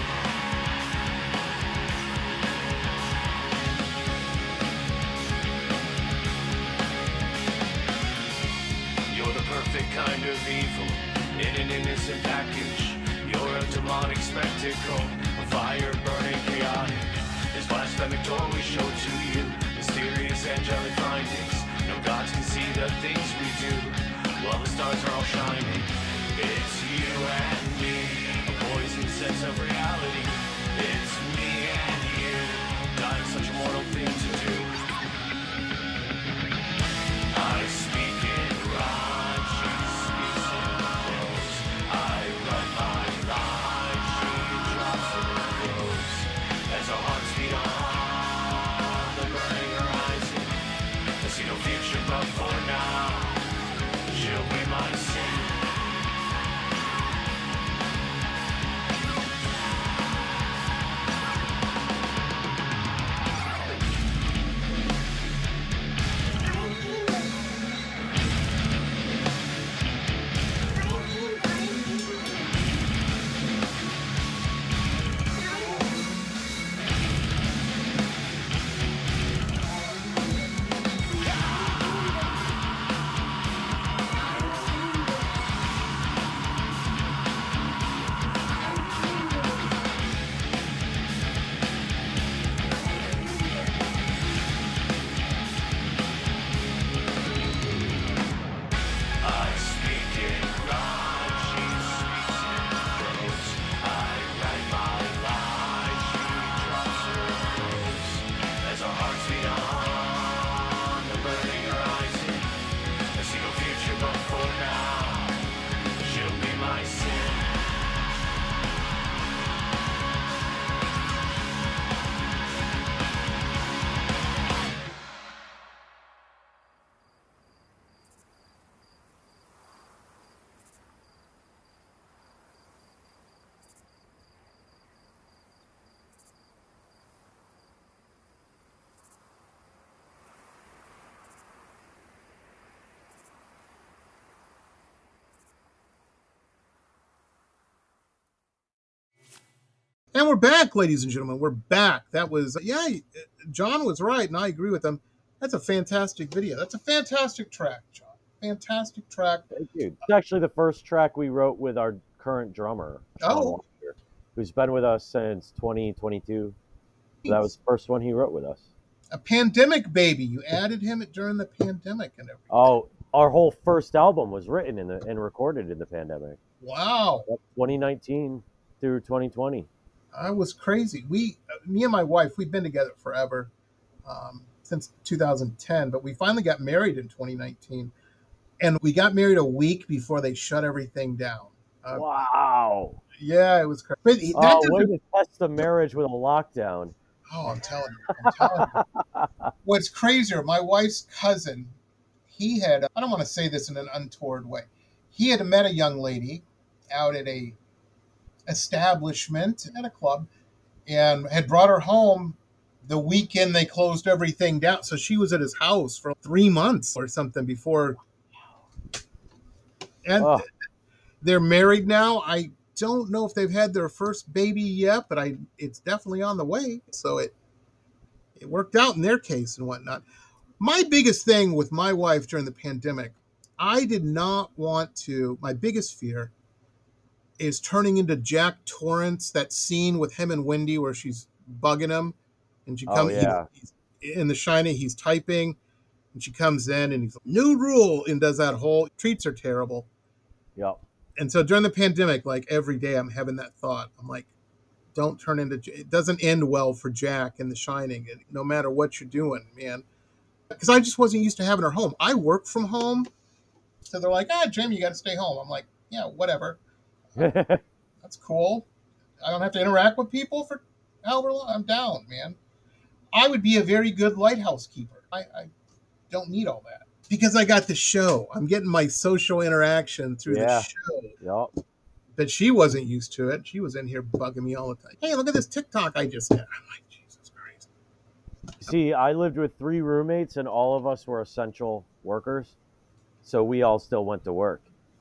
You're the perfect kind of evil in an innocent package. You're a demonic spectacle, a fire burning chaotic. This blasphemic door we show to you, mysterious angelic findings. No gods can see the things we do, while the stars are all shining. It's you and me, a poison sense of reality. It's me and you, dying such a mortal thing to do. I speak in rhyme, she speaks in prose. I write my line, she drops her prose. As our hearts beat on the burning horizon, I see no future but for now. She'll be my sin. I speak in rhyme, she speaks in prose. I write my line, she drops her prose. As our hearts beat on the burning horizon, I see no future but for now. She'll be my sin. And we're back, ladies and gentlemen. We're back. That was, yeah, John was right, and I agree with him. That's a fantastic video. That's a fantastic track, John. Fantastic track. Thank you. It's actually the first track we wrote with our current drummer, Sean Oh. Walker, who's been with us since twenty twenty-two. So that was the first one he wrote with us. A pandemic baby. You added him during the pandemic and everything. Oh, our whole first album was written in the and recorded in the pandemic. Wow. twenty nineteen through twenty twenty. I was crazy. We, me and my wife, we've been together forever, um, since two thousand ten, but we finally got married in twenty nineteen. And we got married a week before they shut everything down. Uh, Wow. Yeah, it was crazy. But that Oh, way doesn't- to test the marriage with a lockdown. Oh, I'm telling you. I'm telling you. What's crazier, my wife's cousin, he had, I don't want to say this in an untoward way. He had met a young lady out at a establishment at a club and had brought her home the weekend they closed everything down. So she was at his house for three months or something before. And Oh. they're married now. I don't know if they've had their first baby yet, but I it's definitely on the way. So it it worked out in their case and whatnot. My biggest thing with my wife during the pandemic, I did not want to, my biggest fear is turning into Jack Torrance, that scene with him and Wendy where she's bugging him and she Oh, comes yeah. he's, in The Shining, he's typing and she comes in and he's like, new rule, and does that whole, treats her terrible. Yep. And so during the pandemic, like every day I'm having that thought. I'm like, don't turn into, it doesn't end well for Jack in The Shining, no matter what you're doing, man. because I just wasn't used to having her home. I work from home, so they're like, ah, Jim, you got to stay home. I'm like, yeah, whatever. That's cool. I don't have to interact with people for however long. I'm down, man. I would be a very good lighthouse keeper. I, I don't need all that because I got the show. I'm getting my social interaction through Yeah. the show. Yep. But she wasn't used to it. She was in here bugging me all the time. Hey, look at this TikTok I just did. I'm like, Jesus Christ. See, I lived with three roommates, and all of us were essential workers, so we all still went to work.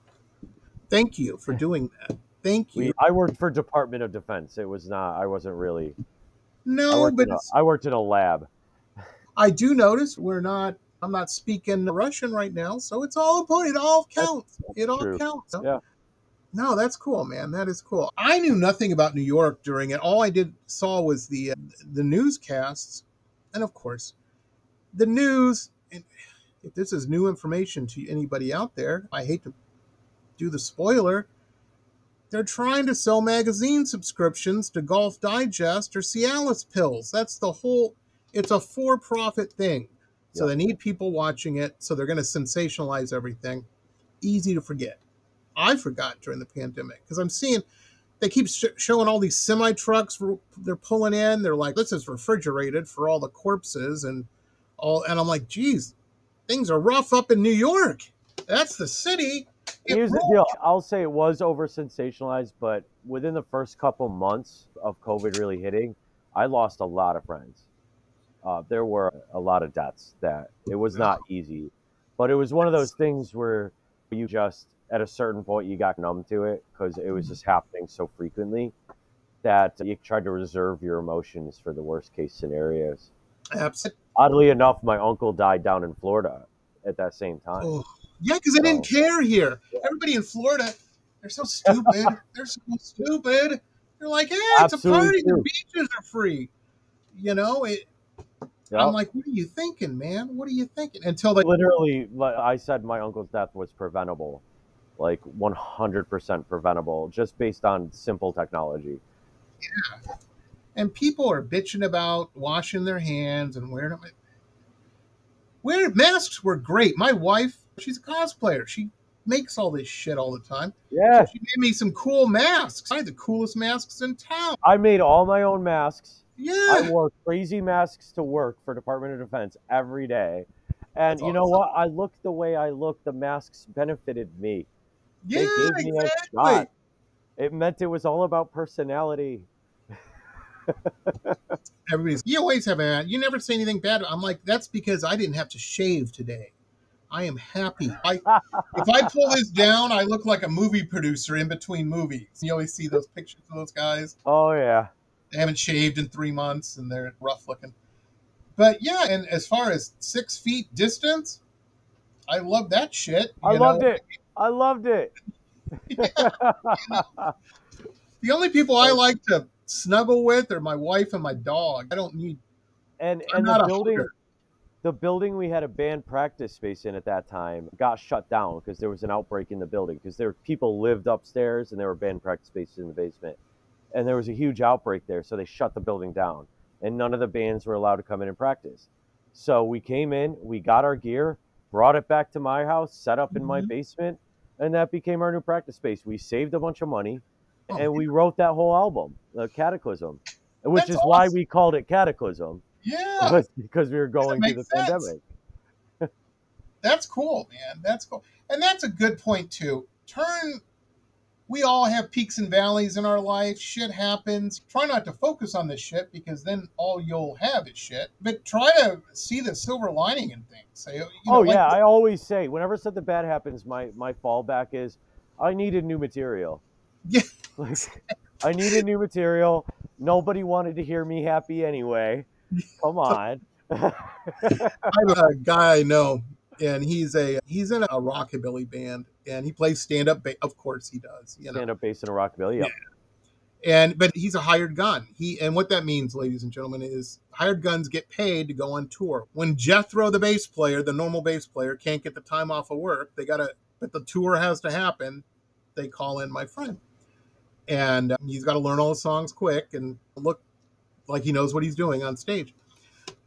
Thank you for doing that. Thank you. We, I worked for Department of Defense. It was not. I wasn't really. I no, worked, but in a, it's, I worked in a lab. I do notice we're not. I'm not speaking Russian right now, so it's all important. It all counts. That's it all true. counts. Yeah. No, that's cool, man. That is cool. I knew nothing about New York during it. All I did saw was the uh, the newscasts, and of course, the news. And if this is new information to anybody out there, I hate to do the spoiler. They're trying to sell magazine subscriptions to Golf Digest or Cialis pills. That's the whole. It's a for-profit thing. So Yeah. they need people watching it. So they're going to sensationalize everything. Easy to forget. I forgot during the pandemic because I'm seeing they keep sh- showing all these semi trucks they're pulling in. They're like, this is refrigerated for all the corpses and all. And I'm like, geez, things are rough up in New York. That's the city. It Here's the rolled. deal. I'll say it was over sensationalized, but within the first couple months of COVID really hitting, I lost a lot of friends. Uh, there were a lot of deaths that it was not easy, but it was one of those things where you just, at a certain point, you got numb to it because it was just happening so frequently that you tried to reserve your emotions for the worst case scenarios. Absolutely. Oddly enough, my uncle died down in Florida at that same time. Oh, yeah, because they didn't care here. Everybody in Florida, they're so stupid. They're so stupid. They're like, hey, it's Absolutely a party. true. The beaches are free. You know, it, Yep. I'm like, what are you thinking, man? What are you thinking? Until they Literally, like I said, my uncle's death was preventable, like one hundred percent preventable, just based on simple technology. and people are bitching about washing their hands and wearing them. Wear masks were great. My wife, she's a cosplayer. She makes all this shit all the time. Yeah, So she made me some cool masks. I had the coolest masks in town. I made all my own masks. Yeah. I wore crazy masks to work for Department of Defense every day. And That's you know awesome. what? I looked the way I looked. The masks benefited me. Yeah, They gave me a exactly. shot. It meant it was all about personality. Everybody's, you always have a, you never say anything bad. I'm like, that's because I didn't have to shave today. I am happy. I, if I pull this down, I look like a movie producer in between movies. You always see those pictures of those guys. Oh, yeah. They haven't shaved in three months and they're rough looking. But yeah, and as far as six feet distance, I love that shit. I you loved know? it. I loved it. The only people I like to snuggle with are my wife and my dog. I don't need. And I'm and not the a building, hugger. the building we had a band practice space in at that time got shut down because there was an outbreak in the building because there were people lived upstairs and there were band practice spaces in the basement, and there was a huge outbreak there, so they shut the building down and none of the bands were allowed to come in and practice. So we came in, we got our gear, brought it back to my house, set up in my Mhm. basement, and that became our new practice space. We saved a bunch of money, Oh, and we wrote that whole album, uh, Cataclysm, which That's is why awesome. we called it Cataclysm. Yeah, Was because we were going through the makes sense. pandemic. that's cool, man. That's cool. And that's a good point, too. Turn, we all have peaks and valleys in our life. Shit happens. Try not to focus on this shit because then all you'll have is shit. But try to see the silver lining in things. Say, you know, Oh like, yeah, I always say whenever something bad happens, my my fallback is I needed new material. Yeah. Like, I needed new material. Nobody wanted to hear me happy anyway. Come on. I have a guy I know, and he's a he's in a rockabilly band, and he plays stand up. Ba- of course, he does. You know, Stand up bass in a rockabilly. Yep. and but he's a hired gun. He and what that means, ladies and gentlemen, is hired guns get paid to go on tour. When Jethro, the bass player, the normal bass player, can't get the time off of work, they gotta. But the tour has to happen. They call in my friend, and um, he's got to learn all the songs quick and look like he knows what he's doing on stage.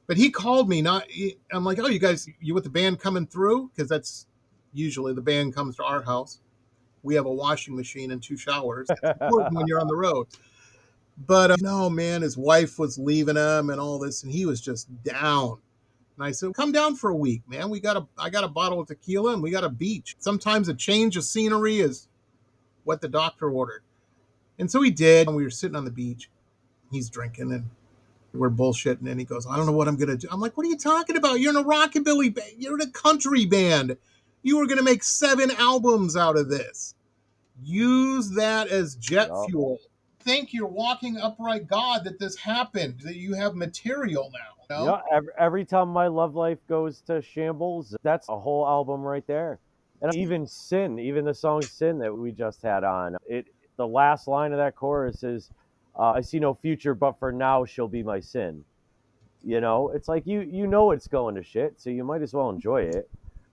But he called me. Not. He, I'm like, oh, you guys, you with the band coming through? Because that's usually the band comes to our house. We have a washing machine and two showers. That's important when you're on the road. But uh, no, man, his wife was leaving him and all this, and he was just down. And I said, come down for a week, man. We got a, I got a bottle of tequila and we got a beach. Sometimes a change of scenery is what the doctor ordered. And so he did. And we were sitting on the beach. He's drinking and we're bullshitting. And he goes, I don't know what I'm going to do. I'm like, what are you talking about? You're in a rockabilly band. You're in a country band. You were going to make seven albums out of this. Use that as jet Yep. fuel. Think you're walking upright God that this happened, that you have material now. No? Yeah, every, every time my love life goes to shambles, that's a whole album right there. And even Sin, even the song Sin that we just had on, it the last line of that chorus is, uh, I see no future, but for now she'll be my sin. You know, it's like you you know it's going to shit, so you might as well enjoy it.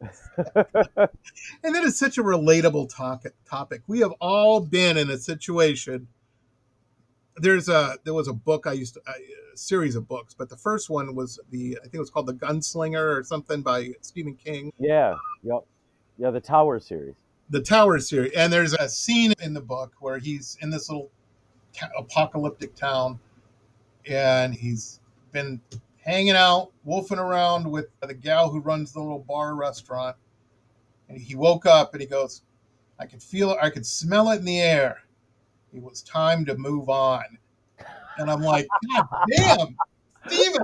And that is such a relatable topic. Topic. We have all been in a situation. There's a there was a book I used to a series of books, but the first one was the I think it was called The Gunslinger or something by Stephen King. Yeah, yep, yeah, the Tower series. The Tower series, and there's a scene in the book where he's in this little ta- apocalyptic town, and he's been hanging out, wolfing around with the gal who runs the little bar restaurant. And he woke up and he goes, I could feel it, I could smell it in the air. It was time to move on. And I'm like, God damn, Steven,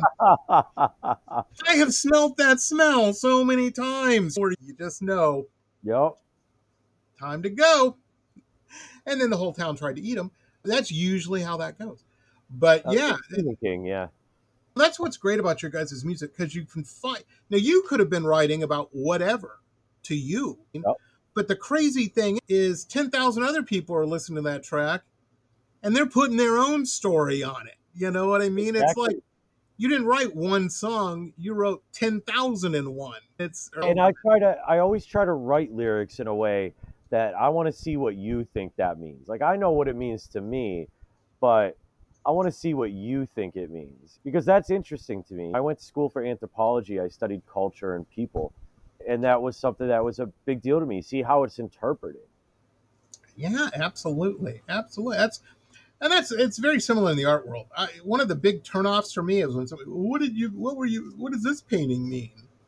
I have smelled that smell so many times. Or you just know, Yep. time to go. And then the whole town tried to eat him. That's usually how that goes. But That's yeah, Stephen King, yeah. that's what's great about your guys' music, because you can find. Now, you could have been writing about whatever to you. Yep. But the crazy thing is ten thousand other people are listening to that track and they're putting their own story on it. You know what I mean? It's Exactly. like you didn't write one song, you wrote ten thousand in one. It's And I try to, I always try to write lyrics in a way that I want to see what you think that means. Like, I know what it means to me, but I want to see what you think it means, because that's interesting to me. I went to school for anthropology. I studied culture and people. And that was something that was a big deal to me. See how it's interpreted. Yeah, absolutely. Absolutely. That's and that's it's very similar in the art world. I, one of the big turnoffs for me is when somebody, what did you what were you what does this painting mean?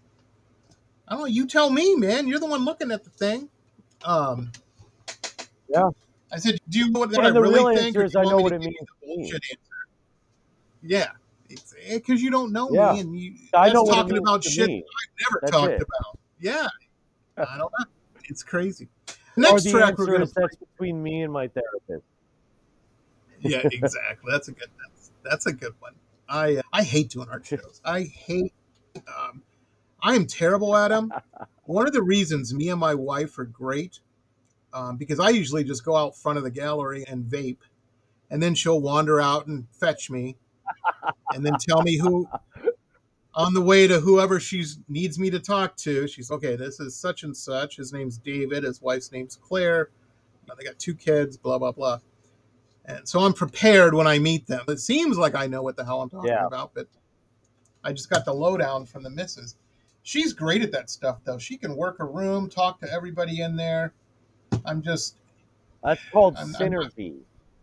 I don't know, you tell me, man. You're the one looking at the thing. Um Yeah. I said, do you know what, what And I the really real think? answer Or is do you I want know me what to it give means you the to me. bullshit answer? Yeah. Because you don't know Yeah. me and you I that's know what it talking means about to shit me. I've never That's talked it. about. Yeah. I don't know. It's crazy. Or Next the track we're answer gonna is that's between me and my therapist. Yeah, exactly. That's a good. That's, that's a good one. I uh, I hate doing art shows. I hate. Um, I am terrible at them. One of the reasons me and my wife are great, um, because I usually just go out front of the gallery and vape, and then she'll wander out and fetch me, and then tell me who on the way to whoever she needs me to talk to. She's okay. This is such and such. His name's David. His wife's name's Claire. You know, they got two kids. Blah blah blah. And so I'm prepared when I meet them. It seems like I know what the hell I'm talking Yeah. about, but I just got the lowdown from the missus. She's great at that stuff, though. She can work a room, talk to everybody in there. I'm just, That's called I'm, I'm not, synergy.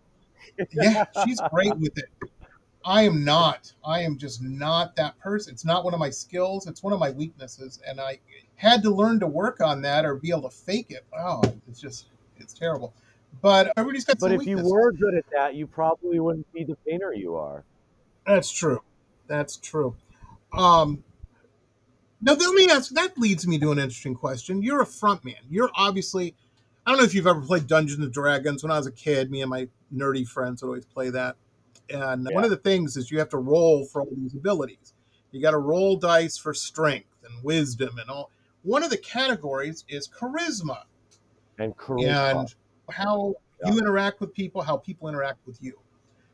yeah, she's great with it. I am not. I am just not that person. It's not one of my skills. It's one of my weaknesses. And I had to learn to work on that or be able to fake it. Oh, it's just, it's terrible. But everybody's got But some if you weaknesses. were good at that, you probably wouldn't be the painter you are. That's true. That's true. Um, now, let me ask, that leads me to an interesting question. You're a frontman. You're obviously, I don't know if you've ever played Dungeons and Dragons. When I was a kid, me and my nerdy friends would always play that. And Yeah. one of the things is you have to roll for all these abilities. You got to roll dice for strength and wisdom and all. One of the categories is charisma And charisma. and how Yeah. you interact with people, how people interact with you.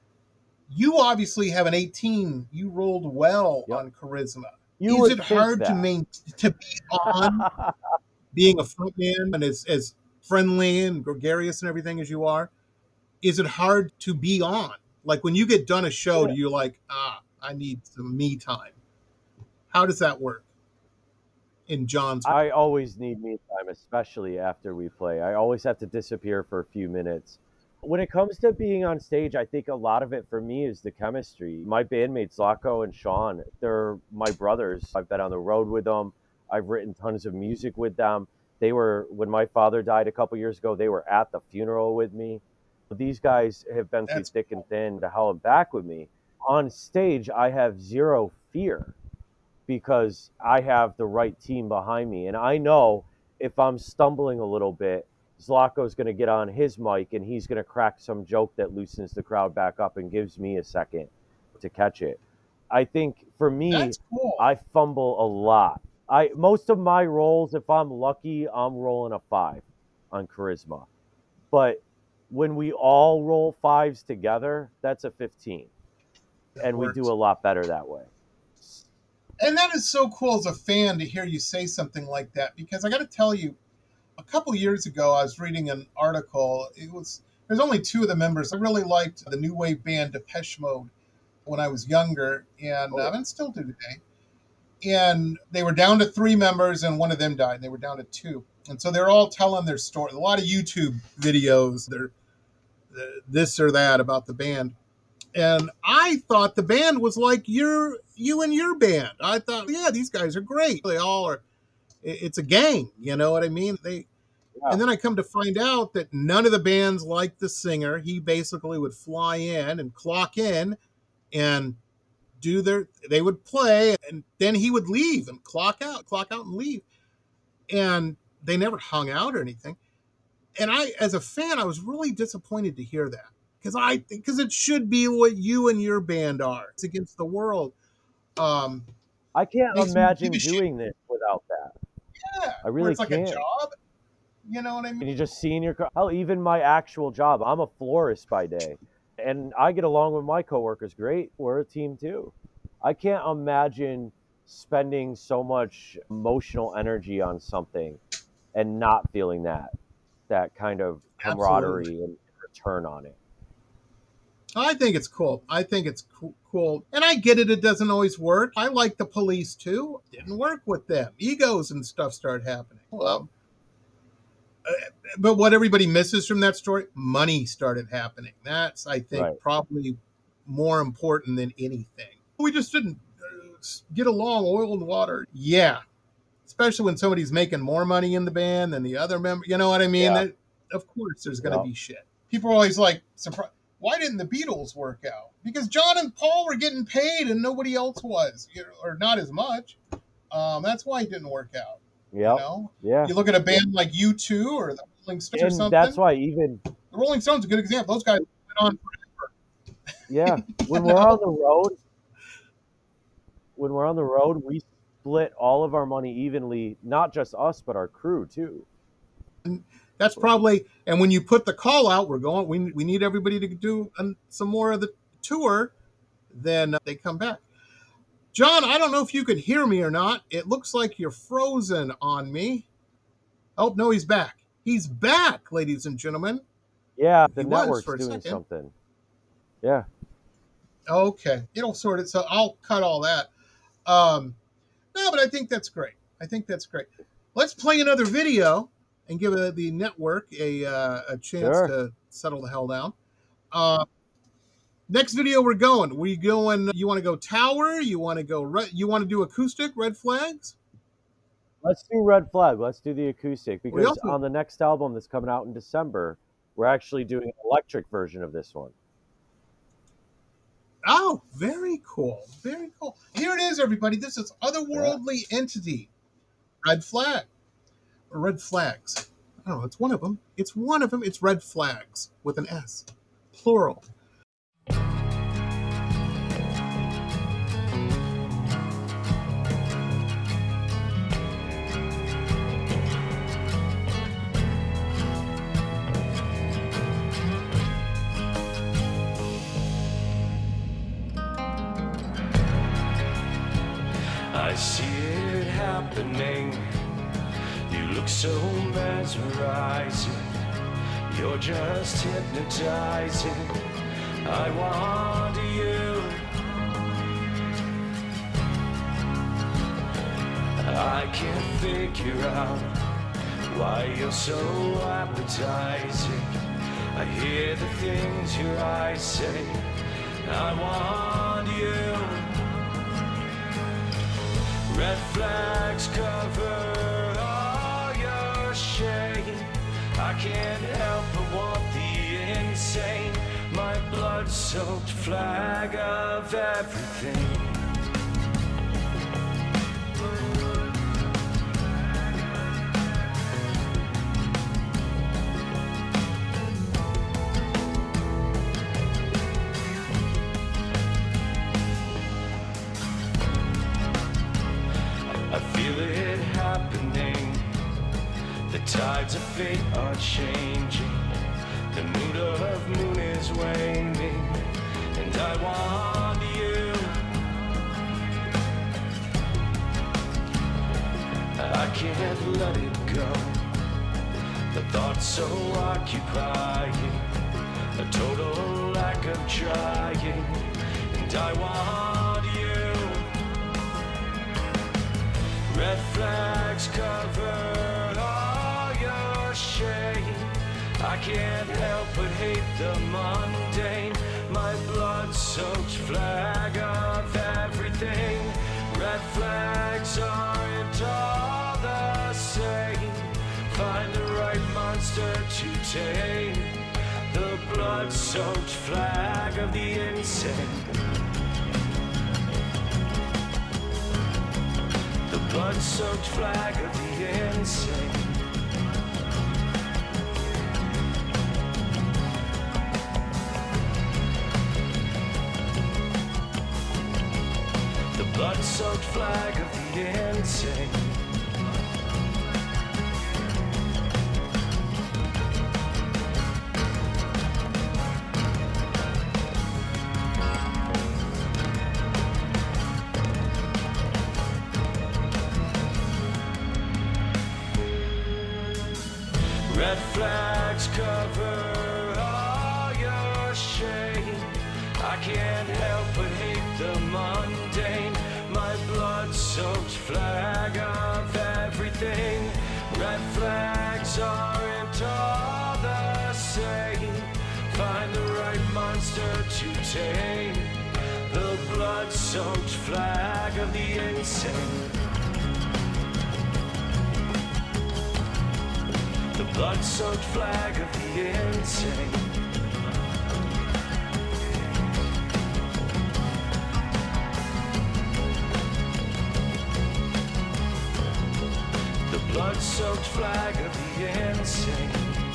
You obviously have an eighteen. You rolled well Yep. on charisma. You Is would it think hard to that. main to be on being a frontman and as, as friendly and gregarious and everything as you are? Is it hard to be on? Like when you get done a show, Yeah. do you like, ah, I need some me time? How does that work in John's? I always need me time, especially after we play. I always have to disappear for a few minutes. When it comes to being on stage, I think a lot of it for me is the chemistry. My bandmates, Zlatko and Sean, they're my brothers. I've been on the road with them. I've written tons of music with them. They were, when my father died a couple years ago, they were at the funeral with me. These guys have been That's through thick and thin to hell and back with me. On stage, I have zero fear because I have the right team behind me. And I know if I'm stumbling a little bit, Zlatko's going to get on his mic and he's going to crack some joke that loosens the crowd back up and gives me a second to catch it. I think for me, That's cool. I fumble a lot. I most of my rolls, if I'm lucky, I'm rolling a five on charisma. But when we all roll fives together, that's a fifteen. That and works. We do a lot better that way. And that is so cool as a fan to hear you say something like that, because I got to tell you, a couple years ago, I was reading an article. It was there's only two of the members. I really liked the new wave band Depeche Mode when I was younger, and Oh. uh, and still do today. And they were down to three members, and one of them died. They were down to two, and so they're all telling their story. A lot of YouTube videos, they're uh, this or that about the band. And I thought the band was like your you and your band. I thought, yeah, these guys are great. They all are. It's a gang, you know what I mean? They, Yeah. and then I come to find out that none of the bands liked the singer. He basically would fly in and clock in and do their, they would play, and then he would leave and clock out, clock out and leave. And they never hung out or anything. And I, as a fan, I was really disappointed to hear that, because I, because it should be what you and your band are. It's against the world. Um, I can't Makes me imagine give a shit. doing this without that. yeah, I where really it's like can't. a job. You know what I And mean? you just see in your car, hell, even my actual job, I'm a florist by day. And I get along with my coworkers great. We're a team too. I can't imagine spending so much emotional energy on something and not feeling that, that kind of camaraderie Absolutely. and return on it. I think it's cool. I think it's co- cool. And I get it. It doesn't always work. I like the Police too. Didn't work with them. Egos and stuff start happening. Well, uh, but what everybody misses from that story, money started happening. That's, I think, Right. probably more important than anything. We just didn't uh, get along, oil and water. Yeah. Especially when somebody's making more money in the band than the other member. You know what I mean? Yeah. That, of course, there's going to Yeah. be shit. People are always like, surprised. Why didn't the Beatles work out? Because John and Paul were getting paid and nobody else was, you know, or not as much. Um, that's why it didn't work out. Yep. You know, Yeah. you look at a band like U two or the Rolling Stones or And something. that's why even, The Rolling Stones is a good example. Those guys went on forever. yeah, when we're on the road, when we're on the road, we split all of our money evenly, not just us, but our crew too. That's probably, and when you put the call out, we're going, we, we need everybody to do um, some more of the tour, then uh, they come back. John, I don't know if you could hear me or not. It looks like you're frozen on me. Oh, no, he's back. He's back, ladies and gentlemen. Yeah, the He was network's for a doing second. something. Yeah. Okay, it'll sort it. So I'll cut all that. Um, no, but I think that's great. I think that's great. Let's play another video and give uh, the network a uh, a chance Sure. to settle the hell down. Uh, next video we're going. We going. You want to go tower? You want to go? Red, you want to do acoustic? Red flags? Let's do Red Flag. Let's do the acoustic We because also- on the next album that's coming out in December, we're actually doing an electric version of this one. Oh, very cool. Very cool. Here it is, everybody. This is Otherworldly Entity. Red flag. Or red flags. I don't know. It's one of them. It's one of them. It's red flags with an S. Plural. I see it happening. You look so mesmerizing. You're just hypnotizing. I want you. I can't figure out why you're so appetizing. I hear the things your eyes say. I want you. Red flags cover all your shame. I can't help but want the insane. My blood-soaked flag of everything. I feel it happening. The tides of fate are changing. The mood of moon is waning, and I want you. I can't let it go. The thoughts so occupying, a total lack of trying, and I want you. Red flags cover all your shame. I can't help but hate the mundane. My blood-soaked flag of everything. Red flags aren't all the same. Find the right monster to tame. The blood-soaked flag of the insane. The blood-soaked flag of the insane. Blood-soaked flag of the insane. Red flags cover all your shame. I can't help but hate the mundane. My blood-soaked flag of everything. Red flags aren't all the same. Find the right monster to tame. The blood-soaked flag of the insane. The blood-soaked flag of the insane. Blood-soaked flag of the insane.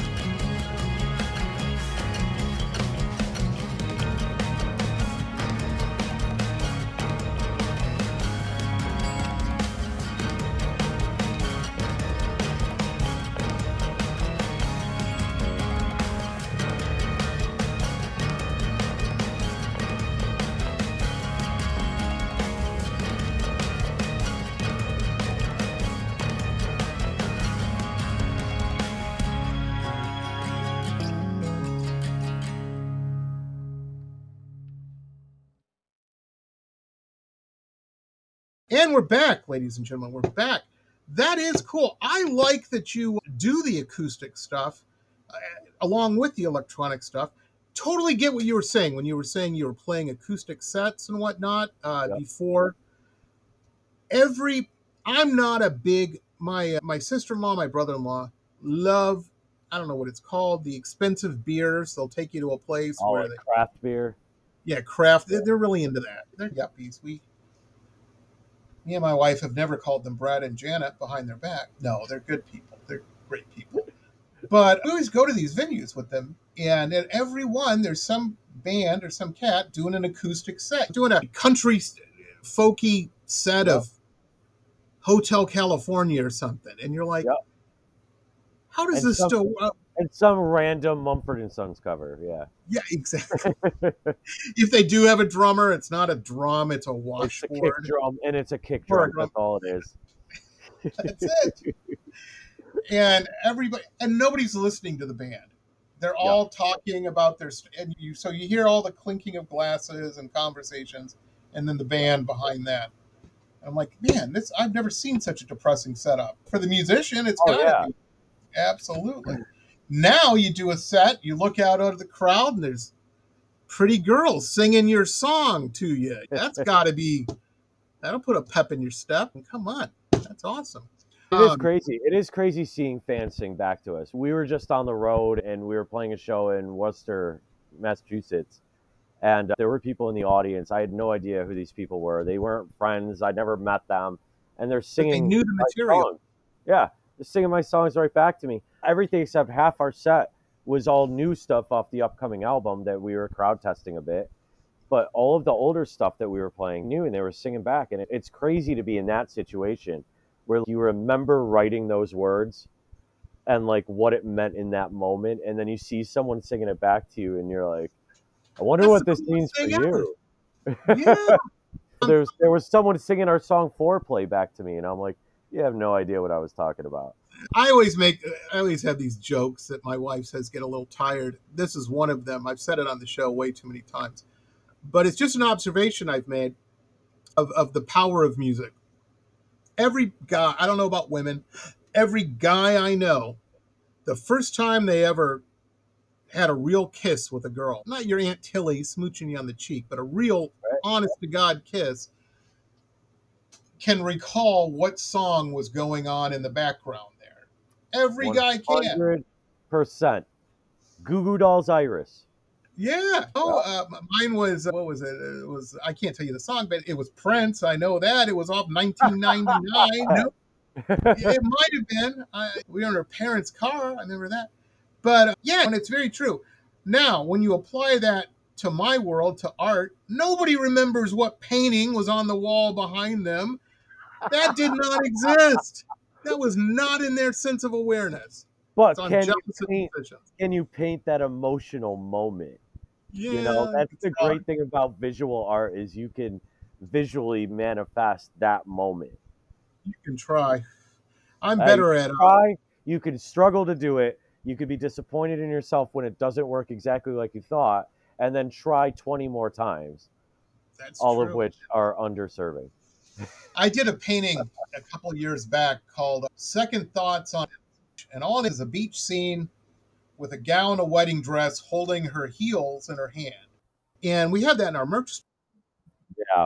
And we're back, ladies and gentlemen. We're back. That is cool. I like that you do the acoustic stuff uh, along with the electronic stuff. Totally get what you were saying when you were saying you were playing acoustic sets and whatnot uh, yep. before. Every, I'm not a big, my uh, my sister-in-law, my brother-in-law love, I don't know what it's called, the expensive beers. They'll take you to a place oh, where like they, craft beer. Yeah, craft. They're, they're really into that. They're yuppies. We. Me and my wife have never called them Brad and Janet behind their back. No, they're good people. They're great people. But we always go to these venues with them. And at every one, there's some band or some cat doing an acoustic set, doing a country folky set yep. of Hotel California or something. And you're like, yep. how does and this some, still work? And some random Mumford and Sons cover, yeah. Yeah, exactly. If they do have a drummer, it's not a drum, it's a washboard. It's a kick drum, and it's a kick drum. drum. That's all it is. That's it. And everybody, and nobody's listening to the band. They're yeah. all talking about their, and you, so you hear all the clinking of glasses and conversations, and then the band behind that. I'm like, man, this I've never seen such a depressing setup. For the musician, it's Oh gotta yeah. be. Absolutely. Now you do a set, you look out over the crowd, and there's pretty girls singing your song to you. That's gotta be, that'll put a pep in your step. And come on, that's awesome. It is Um, crazy. It is crazy seeing fans sing back to us. We were just on the road and we were playing a show in Worcester, Massachusetts. And uh, there were people in the audience. I had no idea who these people were. They weren't friends. I'd never met them. And they're but they singing knew the my material. songs. Yeah, they're singing my songs right back to me. Everything except half our set was all new stuff off the upcoming album that we were crowd testing a bit. But all of the older stuff that we were playing new, and they were singing back. And it, it's crazy to be in that situation where you remember writing those words and like what it meant in that moment, and then you see someone singing it back to you and you're like, I wonder That's what the this coolest means for thing ever. you. Yeah. There's there was someone singing our song Foreplay back to me, and I'm like, you have no idea what I was talking about. I always make, I always have these jokes that my wife says get a little tired. This is one of them. I've said it on the show way too many times, but it's just an observation I've made of, of the power of music. Every guy, I don't know about women, every guy I know, the first time they ever had a real kiss with a girl, not your Aunt Tilly smooching you on the cheek, but a real, Right. honest to God kiss, can recall what song was going on in the background there. Every guy can. one hundred percent. Goo Goo Dolls Iris. Yeah. Oh, uh, mine was, uh, what was it? It was, I can't tell you the song, but it was Prince. I know that. It was off nineteen ninety-nine. No, it might have been. I, we were in our parents' car. I remember that. But uh, yeah, and it's very true. Now, when you apply that to my world, to art, nobody remembers what painting was on the wall behind them. That did not exist. That was not in their sense of awareness. But It's on can you jealous paint musicians. can you paint that emotional moment? Yeah, You know, that's it's the hard. great thing about visual art is you can visually manifest that moment. You can try. I'm Uh, better you at can it. try, you can struggle to do it, you could be disappointed in yourself when it doesn't work exactly like you thought, and then try twenty more times, That's all true. of which are underserving. I did a painting a couple years back called Second Thoughts on It. And all it is a beach scene with a gal in a wedding dress holding her heels in her hand. And we have that in our merch Yeah.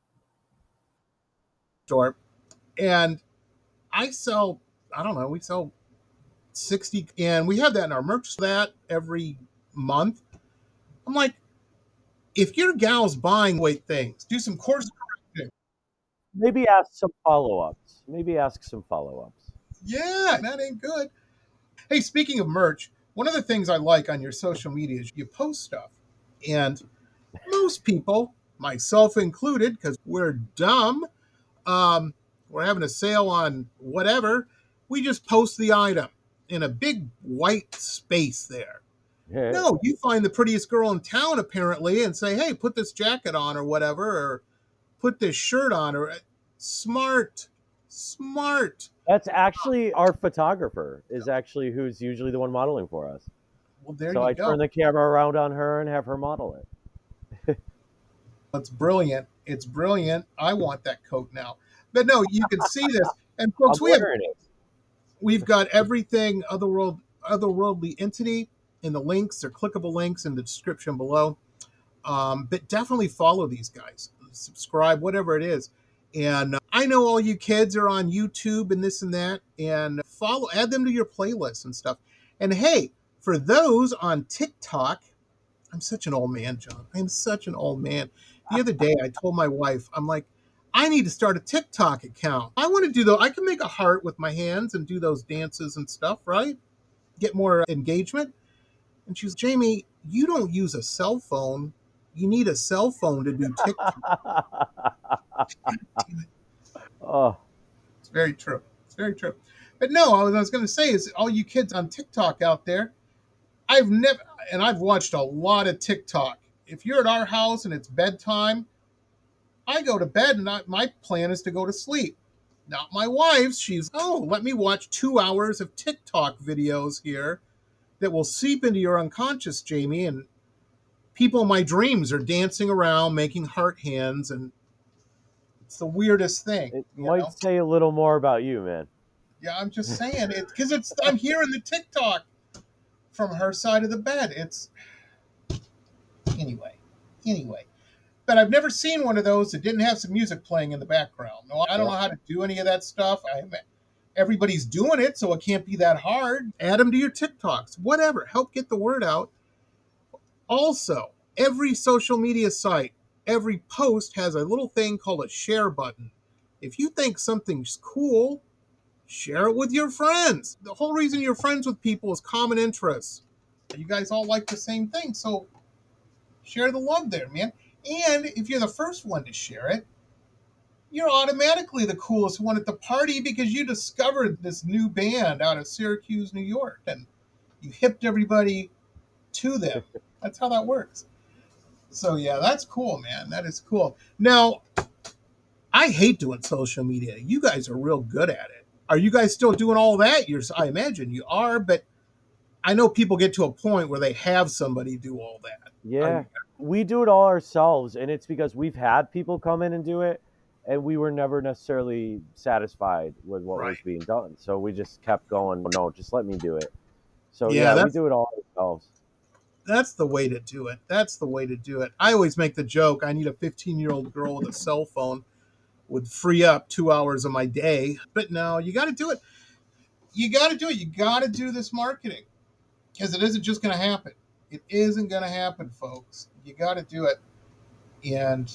store. And I sell, I don't know, we sell sixty, and we have that in our merch that every month. I'm like, if your gal's buying weight things, do some course correction. Maybe ask some follow-ups. Maybe ask some follow-ups. Yeah, that ain't good. Hey, speaking of merch, one of the things I like on your social media is you post stuff. And most people, myself included, because we're dumb, um, we're having a sale on whatever, we just post the item in a big white space there. Yeah. No, you find the prettiest girl in town, apparently, and say, hey, put this jacket on or whatever, or put this shirt on, or smart, smart. That's actually our photographer is actually who's usually the one modeling for us. Well, there so you I go. turn the camera around on her and have her model it. It's brilliant. It's brilliant. I want that coat now. But no, you can see this. And folks, I'm we have, wearing it. we've got everything otherworld, otherworldly entity in the links. They're clickable links in the description below. Um, but definitely follow these guys. Subscribe, whatever it is. And uh, I know all you kids are on YouTube and this and that. And follow, add them to your playlists and stuff. And hey, for those on TikTok, I'm such an old man, John. I'm such an old man. The other day, I told my wife, I'm like, I need to start a TikTok account. I want to do though. I can make a heart with my hands and do those dances and stuff, right? Get more engagement. And she's, Jamie, you don't use a cell phone. You need a cell phone to do TikTok. Oh, It's very true. It's very true. But no, what I was going to say is all you kids on TikTok out there, I've never, and I've watched a lot of TikTok. If you're at our house and it's bedtime, I go to bed and I, my plan is to go to sleep. Not my wife's. She's, oh, let me watch two hours of TikTok videos here that will seep into your unconscious, Jamie. And people in my dreams are dancing around, making heart hands. And It's the weirdest thing. It you might know? say a little more about you, man. Yeah, I'm just saying it because it's. I'm hearing the TikTok from her side of the bed. It's anyway, anyway. But I've never seen one of those that didn't have some music playing in the background. No, I don't know how to do any of that stuff. I everybody's doing it, so it can't be that hard. Add them to your TikToks, whatever. Help get the word out. Also, every social media site, every post has a little thing called a share button. If you think something's cool, share it with your friends. The whole reason you're friends with people is common interests. You guys all like the same thing, so share the love there, man. And if you're the first one to share it, you're automatically the coolest one at the party because you discovered this new band out of Syracuse, New York, and you hipped everybody to them. That's how that works. So, yeah, that's cool, man. That is cool. Now, I hate doing social media. You guys are real good at it. Are you guys still doing all that? You're, I imagine you are, but I know people get to a point where they have somebody do all that. Yeah, you- we do it all ourselves, and it's because we've had people come in and do it, and we were never necessarily satisfied with what was Right. being done. So we just kept going, no, just let me do it. So Yeah, yeah, we that's- do it all ourselves. That's the way to do it. That's the way to do it. I always make the joke, I need a fifteen-year-old girl with a cell phone would free up two hours of my day. But no, you got to do it. You got to do it. You got to do this marketing because it isn't just going to happen. It isn't going to happen, folks. You got to do it. And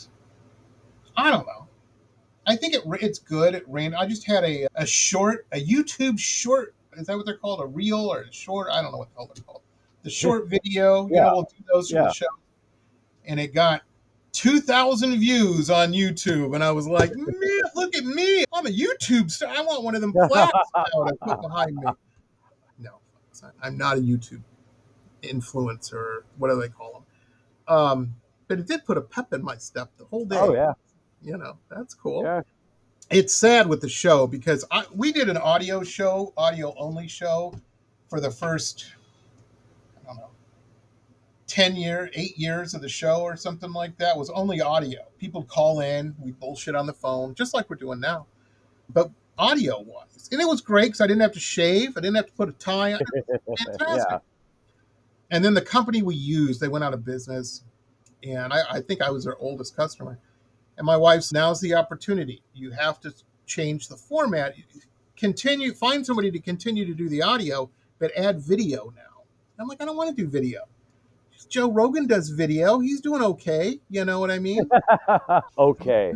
I don't know. I think it it's good. It ran. I just had a, a short, a YouTube short. Is that what they're called? A reel or a short? I don't know what the hell they're called. The short video. You Yeah. know, we'll do those from Yeah. the show. And it got two thousand views on YouTube. And I was like, man, look at me. I'm a YouTube star. I want one of them plaques now to put behind me. No, folks, I- I'm not a YouTube influencer. What do they call them? Um, but it did put a pep in my step the whole day. Oh yeah, You know, that's cool. yeah. It's sad with the show because I, we did an audio show, audio only show for the first, I don't know, ten year, eight years of the show or something like that. It was only audio. People call in, we bullshit on the phone, just like we're doing now, but audio wise. And it was great because I didn't have to shave. I didn't have to put a tie on. Fantastic. Yeah. And then the company we used, they went out of business. And I, I think I was their oldest customer. And my wife's, now's the opportunity. You have to change the format. Continue, find somebody to continue to do the audio, but add video now. I'm like, I don't want to do video. Joe Rogan does video. He's doing okay. You know what I mean? Okay.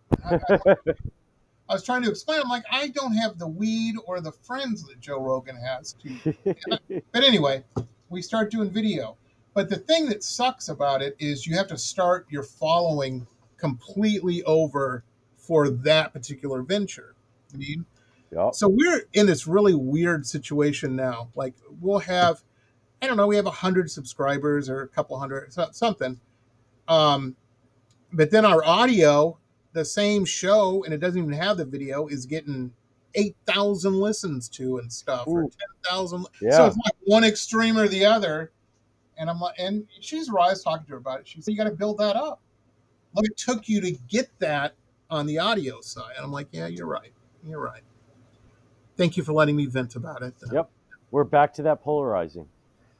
I was trying to explain. I'm like, I don't have the weed or the friends that Joe Rogan has. To, but anyway, we start doing video. But the thing that sucks about it is you have to start your following completely over for that particular venture. I mean, Yep. so we're in this really weird situation now. Like we'll have, I don't know, we have a hundred subscribers or a couple hundred, so- something. Um, but then our audio, the same show, and it doesn't even have the video, is getting eight thousand listens to and stuff, or Ooh. ten thousand. Yeah. So it's like one extreme or the other. And I'm like, and she's right. I was talking to her about it. She said, you got to build that up. Look, it took you to get that on the audio side. And I'm like, yeah, you're right. You're right. Thank you for letting me vent about it. Yep. We're back to that polarizing.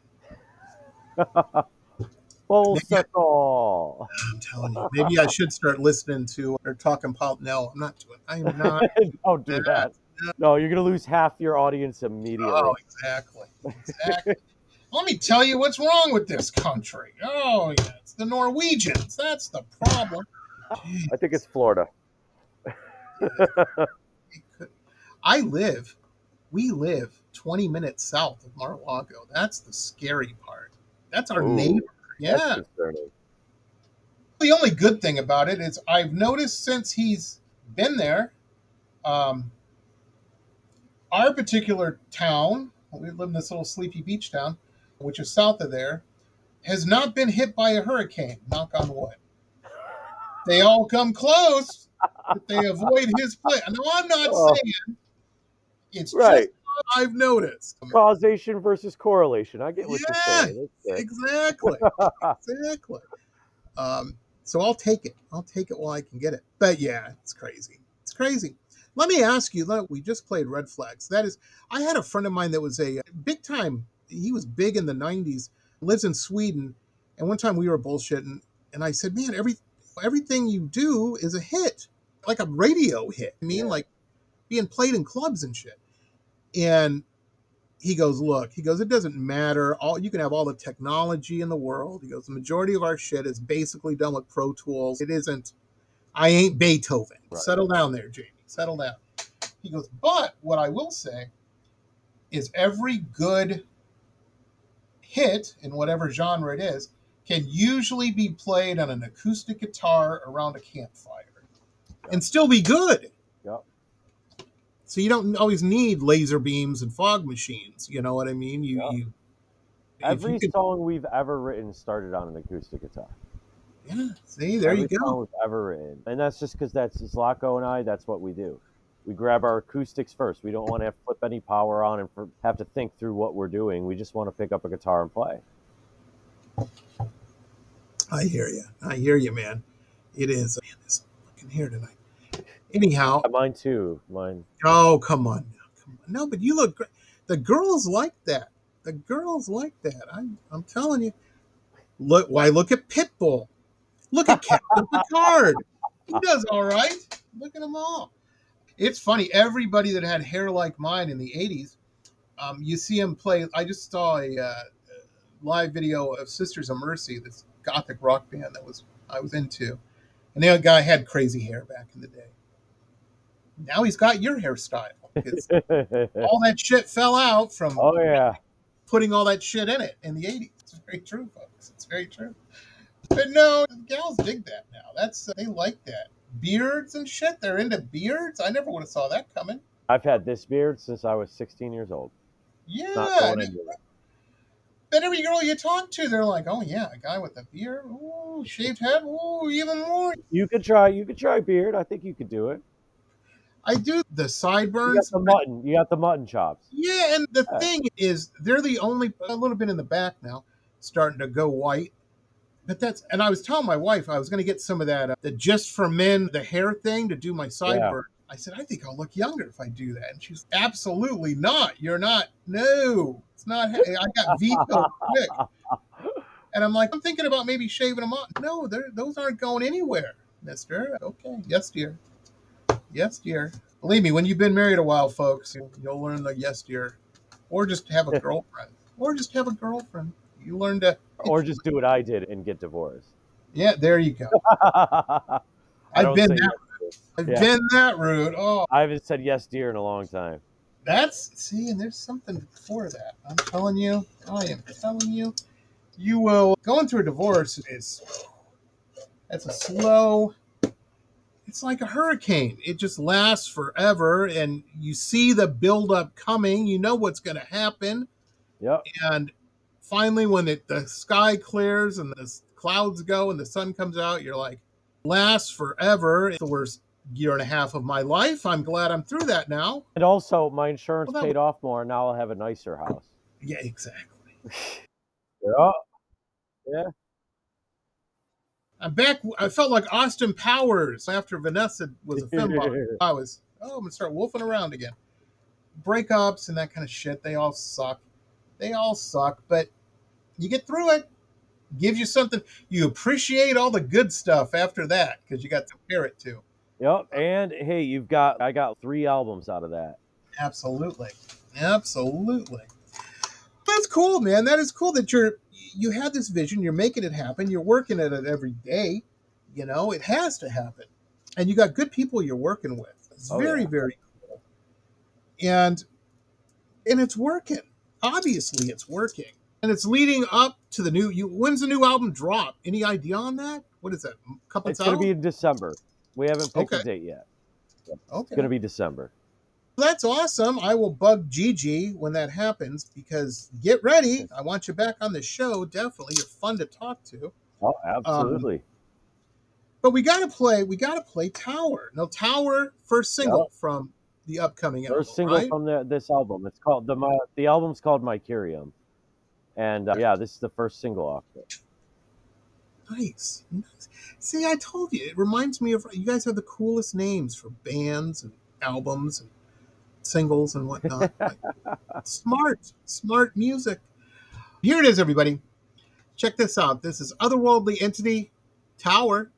Full circle. I'm telling you, maybe I should start listening to or talking pol. No, I'm not doing. I am not. Don't do that. No, you're gonna lose half your audience immediately. Oh, exactly. Exactly. Let me tell you what's wrong with this country. Oh, yeah, it's the Norwegians. That's the problem. I think it's Florida. I live, we live twenty minutes south of Mar-a-Lago. That's the scary part. That's our Ooh, neighbor. Yeah. That's concerning. The only good thing about it is I've noticed since he's been there, um, our particular town, we live in this little sleepy beach town, which is south of there, has not been hit by a hurricane, knock on wood. They all come close, but they avoid his place. No, I'm not Oh. saying it's Right. just what I've noticed. Causation versus correlation. I get what Yeah, you're saying. That's it. Exactly. Exactly. Um, So I'll take it. I'll take it while I can get it. But yeah, it's crazy. It's crazy. Let me ask you, we just played Red Flags. That is, I had a friend of mine that was a big time, he was big in the nineties, lives in Sweden. And one time we were bullshitting, and I said, man, every everything you do is a hit, like a radio hit. I mean, yeah. like being played in clubs and shit. And he goes, look, he goes, it doesn't matter. All you can have all the technology in the world. He goes, the majority of our shit is basically done with Pro Tools. It isn't, I ain't Beethoven. Right. Settle down there, Jamie. Settle down. He goes, but what I will say is every good hit in whatever genre it is can usually be played on an acoustic guitar around a campfire yep. and still be good. Yep. So you don't always need laser beams and fog machines. You know what I mean? You, yep. you Every you could, song we've ever written started on an acoustic guitar. Yeah, see, there Every you go. Song we've ever written. And that's just because that's Zlatko and I, that's what we do. We grab our acoustics first. We don't want to have to flip any power on and for, have to think through what we're doing. We just want to pick up a guitar and play. I hear you. I hear you, man. It is. Man, this fucking here tonight. Anyhow. Yeah, mine too. Mine. Oh, come on. Come on. No, but you look great. The girls like that. The girls like that. I'm, I'm telling you. Look, why look at Pitbull. Look at Captain Picard. He does all right. Look at them all. It's funny. Everybody that had hair like mine in the eighties, um, you see him play. I just saw a uh, live video of Sisters of Mercy, this gothic rock band that was I was into. And the guy had crazy hair back in the day. Now he's got your hairstyle. It's, all that shit fell out from oh, yeah. putting all that shit in it in the eighties. It's very true, folks. It's very true. But no, gals dig that now. That's uh, they like that. Beards and shit. They're into beards. I never would have saw that coming. I've had this beard since I was sixteen years old. Yeah. But every girl you talk to, they're like, "Oh yeah, a guy with a beard, ooh, shaved head, ooh, even more." You could try. You could try beard. I think you could do it. I do the sideburns. You got the mutton. You got the mutton chops. Yeah, and the uh, thing is, they're the only a little bit in the back now, starting to go white. But that's, and I was telling my wife I was going to get some of that, uh, the Just for Men, the hair thing to do my sideburn. Yeah. I said, I think I'll look younger if I do that. And she's absolutely not. You're not. No, it's not. I got vetoed quick. And I'm like, I'm thinking about maybe shaving them off. No, those aren't going anywhere, mister. Okay. Yes, dear. Yes, dear. Believe me, when you've been married a while, folks, you'll learn the yes, dear. Or just have a girlfriend. Or just have a girlfriend. You learn to... Or just do what I did and get divorced. Yeah, there you go. I've been that route. I've yeah. been that route. Oh, I haven't said yes, dear, in a long time. That's, see, and there's something before that. I'm telling you. I am telling you. You will... Going through a divorce is... That's a slow... It's like a hurricane. It just lasts forever, and you see the buildup coming. You know what's going to happen. Yep. And finally, when it, the sky clears and the clouds go and the sun comes out, you're like, lasts forever. It's the worst year and a half of my life. I'm glad I'm through that now. And also, my insurance well, paid was... off more, and now I'll have a nicer house. Yeah, exactly. yeah. Yeah. I'm back. I felt like Austin Powers after Vanessa was a fembot. I was, oh, I'm going to start wolfing around again. Breakups and that kind of shit, they all suck. They all suck, but you get through it. Gives you something. You appreciate all the good stuff after that because you got to compare it to. Yep, and hey, you've got, I got three albums out of that. Absolutely. Absolutely. That's cool, man. That is cool that you're, you had this vision, you're making it happen, you're working at it every day, you know, it has to happen. And you got good people you're working with. It's oh, very, yeah. very cool. And and it's working. Obviously it's working. And it's leading up to the new, you, when's the new album drop? Any idea on that? What is that? A couple It's going to be in December. We haven't picked okay. a date yet. Okay. It's going to be December. That's awesome. I will bug Gigi when that happens because get ready. I want you back on the show. Definitely. You're fun to talk to. Oh, absolutely. Um, but we got to play, we got to play Tower. Now, Tower, first single yep. from the upcoming first album, First single right? from the, this album. It's called, the my, the album's called Mycurium. And uh, yeah, this is the first single off it. Nice. nice. See, I told you, it reminds me of, you guys have the coolest names for bands and albums and singles and whatnot. Smart, smart music. Here it is, everybody. Check this out. This is Otherworldly Entity, Tower.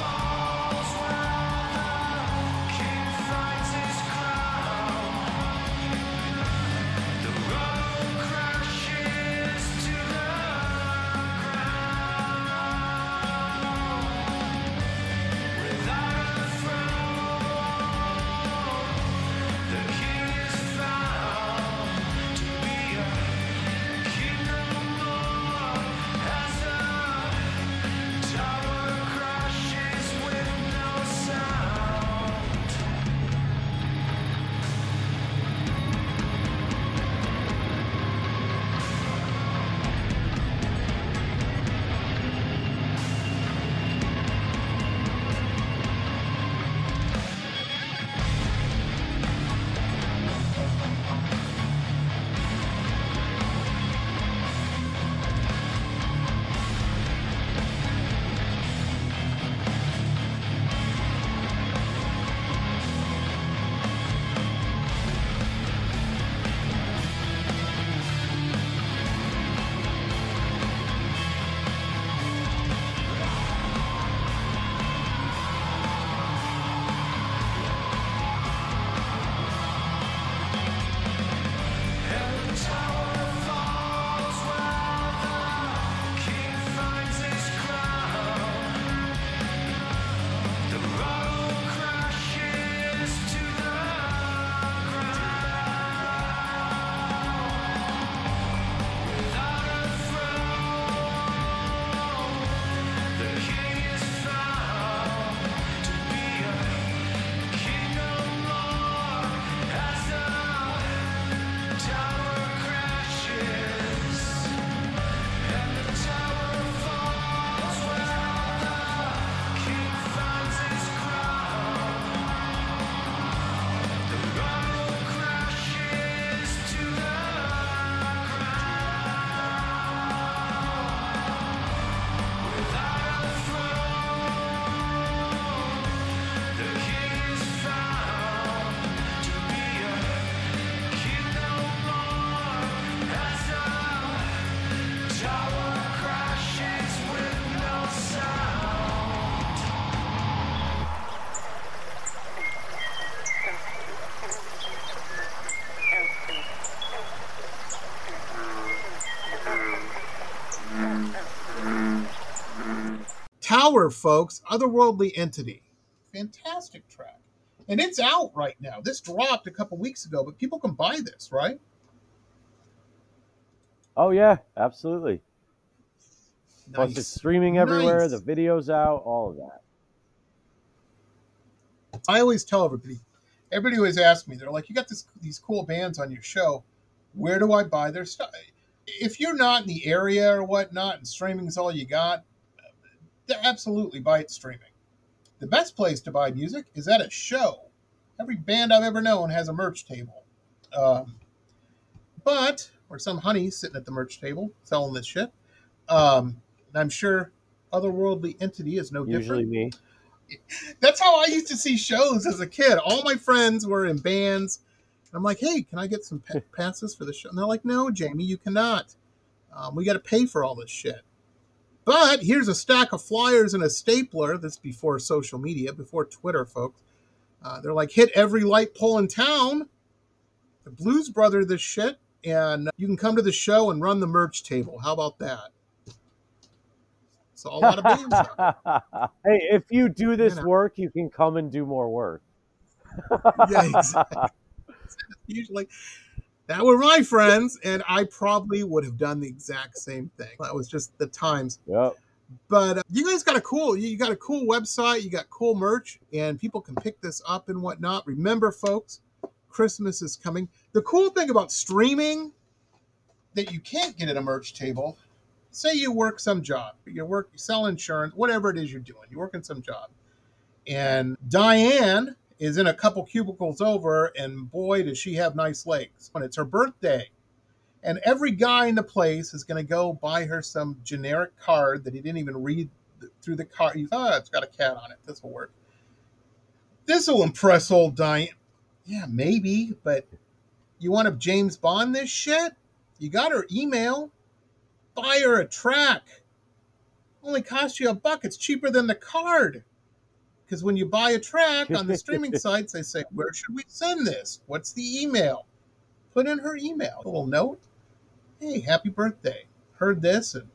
Tower falls where the king finds his crown. Power, folks. Otherworldly Entity. Fantastic track. And it's out right now. This dropped a couple weeks ago, but people can buy this, right? Oh, yeah, absolutely. Nice. Plus, it's streaming everywhere. Nice. The video's out, all of that. I always tell everybody, everybody always asks me, they're like, you got this, these cool bands on your show. Where do I buy their stuff? If you're not in the area or whatnot and streaming is all you got, absolutely buy it streaming. The best place to buy music is at a show. Every band I've ever known has a merch table. Um, but, or some honey sitting at the merch table selling this shit. Um, and I'm sure Otherworldly Entity is no Usually different. me. That's how I used to see shows as a kid. All my friends were in bands. I'm like, hey, can I get some pa- passes for the show? And they're like, no, Jamie, you cannot. Um, we got to pay for all this shit. But here's a stack of flyers and a stapler. That's before social media, before Twitter, folks. Uh, they're like, hit every light pole in town. The Blues Brother this shit. And you can come to the show and run the merch table. How about that? So a lot of bands. Hey, if you do this You know. work, you can come and do more work. Yeah, exactly. Usually, that were my friends, and I probably would have done the exact same thing. That was just the times. Yep. But uh, you guys got a cool, you got a cool website, you got cool merch, and people can pick this up and whatnot. Remember, folks, Christmas is coming. The cool thing about streaming that you can't get at a merch table, say you work some job, you work, you sell insurance, whatever it is you're doing, you're working some job. And Diane is in a couple cubicles over, and boy, does she have nice legs. When it's her birthday, and every guy in the place is going to go buy her some generic card that he didn't even read through the card. He thought, oh, it's got a cat on it. This will work. This will impress old Diane. Yeah, maybe, but you want to James Bond this shit? You got her email. Buy her a track. Only cost you a buck. It's cheaper than the card. Because when you buy a track on the streaming sites, they say, where should we send this? What's the email? Put in her email. A little note. Hey, happy birthday. Heard this and,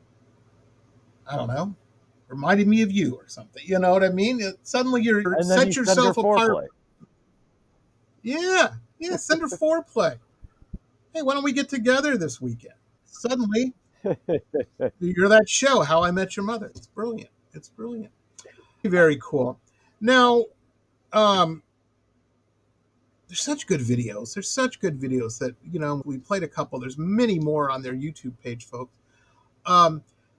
I don't know, reminded me of you or something. You know what I mean? It, suddenly you're And then set you send yourself her apart. foreplay. Yeah. Yeah, send her foreplay. Hey, why don't we get together this weekend? Suddenly, you're that show, How I Met Your Mother. It's brilliant. It's brilliant. Very cool. Now, um, there's such good videos. There's such good videos that, you know, we played a couple. There's many more on their YouTube page, folks. Um,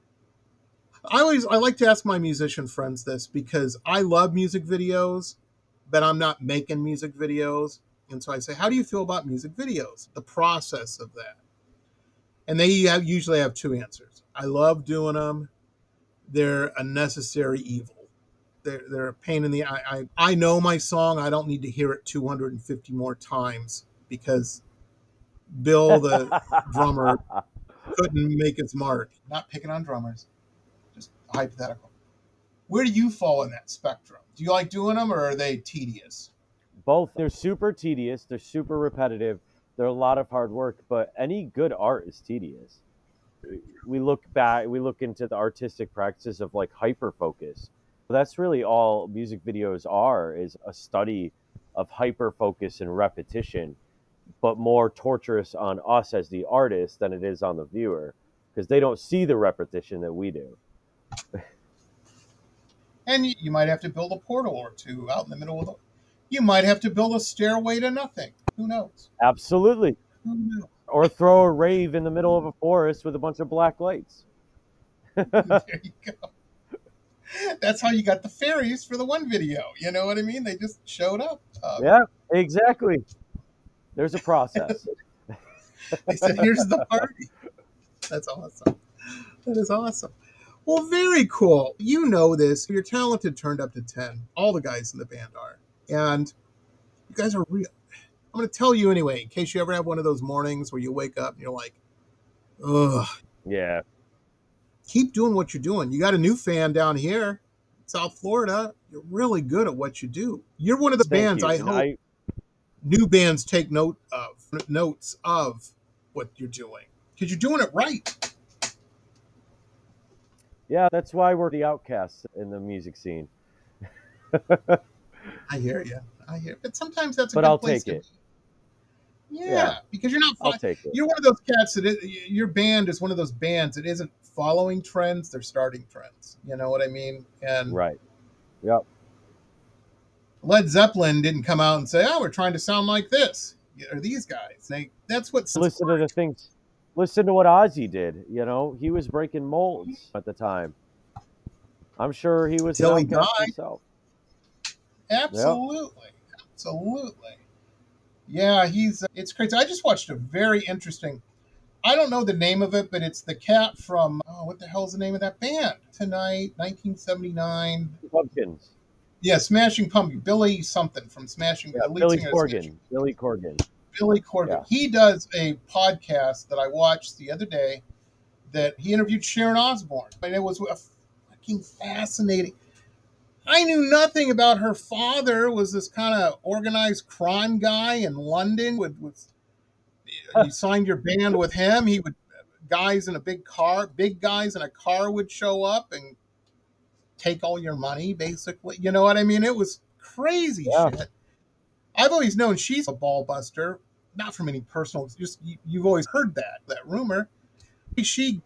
I always, I like to ask my musician friends this because I love music videos, but I'm not making music videos. And so I say, how do you feel about music videos? The process of that. And they have, usually have two answers. I love doing them. They're a necessary evil. They're, they're a pain in the eye. I, I know my song. I don't need to hear it two hundred fifty more times because Bill, the drummer, couldn't make his mark. Not picking on drummers, just hypothetical. Where do you fall in that spectrum? Do you like doing them or are they tedious? Both. They're super tedious. They're super repetitive. They're a lot of hard work, but any good art is tedious. We look back, we look into the artistic practices of like hyperfocus. That's really all music videos are, is a study of hyperfocus and repetition, but more torturous on us as the artist than it is on the viewer, because they don't see the repetition that we do. And you might have to build a portal or two out in the middle of the... You might have to build a stairway to nothing. Who knows? Absolutely. Who knows? Or throw a rave in the middle of a forest with a bunch of black lights. There you go. That's how you got the fairies for the one video. You know what I mean? They just showed up. Uh, Yeah, exactly. There's a process. They said, here's the party. That's awesome. That is awesome. Well, very cool. You know this. You're talented turned up to ten. All the guys in the band are. And you guys are real. I'm going to tell you anyway, in case you ever have one of those mornings where you wake up and you're like, ugh. Yeah. Keep doing what you're doing. You got a new fan down here, South Florida. You're really good at what you do. You're one of the Thank bands you. I And hope I, new bands take note of, notes of what you're doing. Because you're doing it right. Yeah, that's why we're the outcasts in the music scene. I hear you. I hear, but sometimes that's a But good I'll place take to it. be. Yeah, Yeah, because you're not. I'll Fo- take it. you're one of those cats that it, your band is one of those bands that isn't following trends; they're starting trends. You know what I mean? And Right. Yep. Led Zeppelin didn't come out and say, "Oh, we're trying to sound like this," or these guys. They, that's what. Listen to the things. Listen to what Ozzy did. You know, he was breaking molds at the time. I'm sure he was an Till he outcast died. himself. Yep. Absolutely, absolutely. Yeah, he's. It's crazy. I just watched a very interesting. I don't know the name of it, but it's the cat from. Oh, what the hell's the name of that band? Tonight, nineteen seventy-nine. Pumpkins. Yeah, Smashing Pumpkin. Billy something from Smashing. Yeah, The lead Billy singer of Smashing. Corgan. Billy Corgan. Billy Corgan. Yeah. He does a podcast that I watched the other day that he interviewed Sharon Osbourne, and it was a fucking fascinating. I knew nothing about her father. Was this kind of organized crime guy in London? With, with you signed your band with him. He would guys in a big car, big guys in a car would show up and take all your money, basically. You know what I mean? It was crazy Yeah. shit. I've always known she's a ball buster, not from any personal. Just you, you've always heard that that rumor. She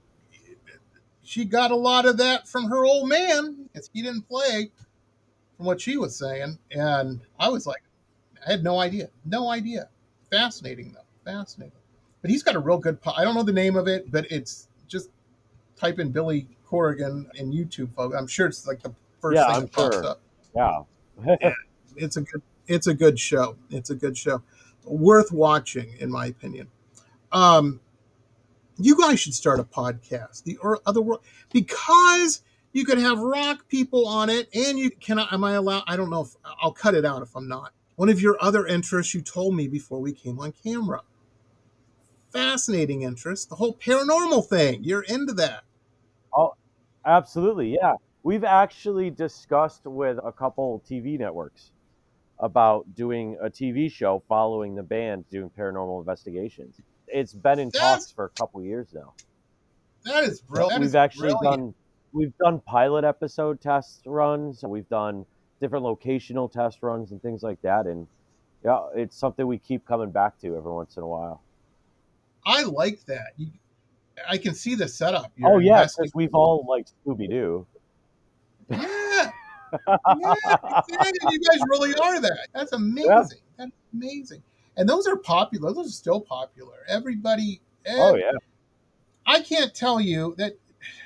she got a lot of that from her old man. He didn't play, from what she was saying, and I was like, I had no idea, no idea. Fascinating though, fascinating. But he's got a real good. Po- I don't know the name of it, but it's just type in Billy Corrigan in YouTube, folks. I'm sure it's like the first Yeah, thing I'm that pops sure. up. Yeah. Yeah, it's a good. It's a good show. It's a good show, worth watching, in my opinion. Um, you guys should start a podcast. The or other world, because you could have rock people on it, and you can. Am I allowed? I don't know if I'll cut it out if I'm not. One of your other interests you told me before we came on camera. Fascinating interest, the whole paranormal thing. You're into that. Oh, absolutely. Yeah. We've actually discussed with a couple T V networks about doing a T V show following the band doing paranormal investigations. It's been in That's talks for a couple years now. that is brilliant. That We've is actually brilliant. done we've done pilot episode test runs. We've done different locational test runs and things like that. And yeah, it's something we keep coming back to every once in a while. I like that. You, I can see the setup. You're Oh yeah, investing- because we've all liked Scooby Doo. Yeah, yeah, exactly. You guys really are that. That's amazing. Yeah. That's amazing. And those are popular. Those are still popular. Everybody. Oh ev- yeah. I can't tell you that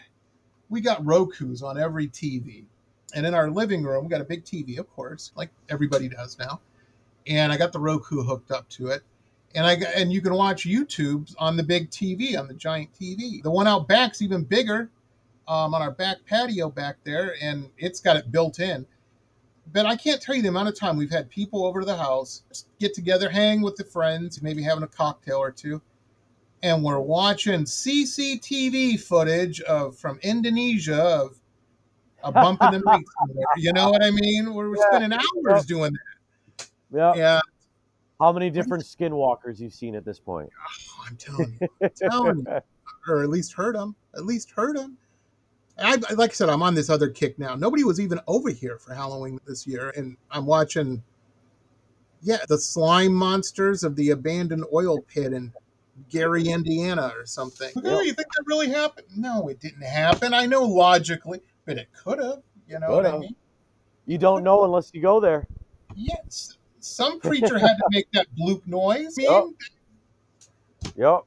we got Roku's on every T V, and in our living room we got a big T V, of course, like everybody does now. And I got the Roku hooked up to it, and I got, and you can watch YouTube on the big T V, on the giant T V. The one out back's even bigger, um, on our back patio back there, and it's got it built in. But I can't tell you the amount of time we've had people over to the house, get together, hang with the friends, maybe having a cocktail or two, and we're watching C C T V footage of from Indonesia of a bump in the night somewhere. You know what I mean? We're Yeah. spending hours Yep. doing that. Yeah. Yeah, How many different skinwalkers you've seen at this point? I'm telling you, I'm telling you, or at least heard them. At least heard them. I, like I said, I'm on this other kick now. Nobody was even over here for Halloween this year, and I'm watching, yeah, the slime monsters of the abandoned oil pit in Gary, Indiana, or something. Oh, you think that really happened? No, it didn't happen. I know logically, but it could have. You know what I Could've. mean? You don't know unless you go there. Yes. Some creature had to make that bloop noise. I mean, Yep.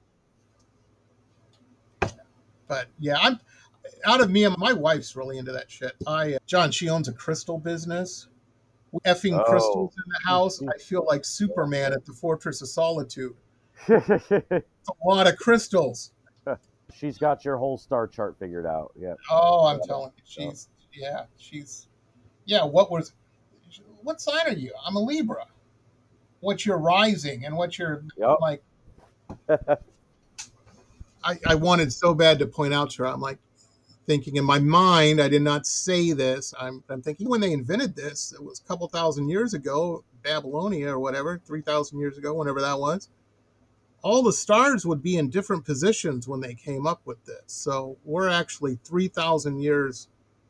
but yeah, I'm out of me and my wife's really into that shit. I, uh, John, she owns a crystal business. Effing Oh. crystals in the house. I feel like Superman at the Fortress of Solitude. Yep. It's a lot of crystals. She's got your whole star chart figured out. Yeah. Oh, I'm telling you, she's yeah, she's yeah. What was? What sign are you? I'm a Libra. What's your rising and what's your Yep. like? I, I wanted so bad to point out to her. I'm like thinking in my mind, I did not say this. I'm, I'm thinking when they invented this, it was a couple thousand years ago, Babylonia or whatever, three thousand years ago, whenever that was. all the stars would be in different positions when they came up with this. So we're actually three thousand years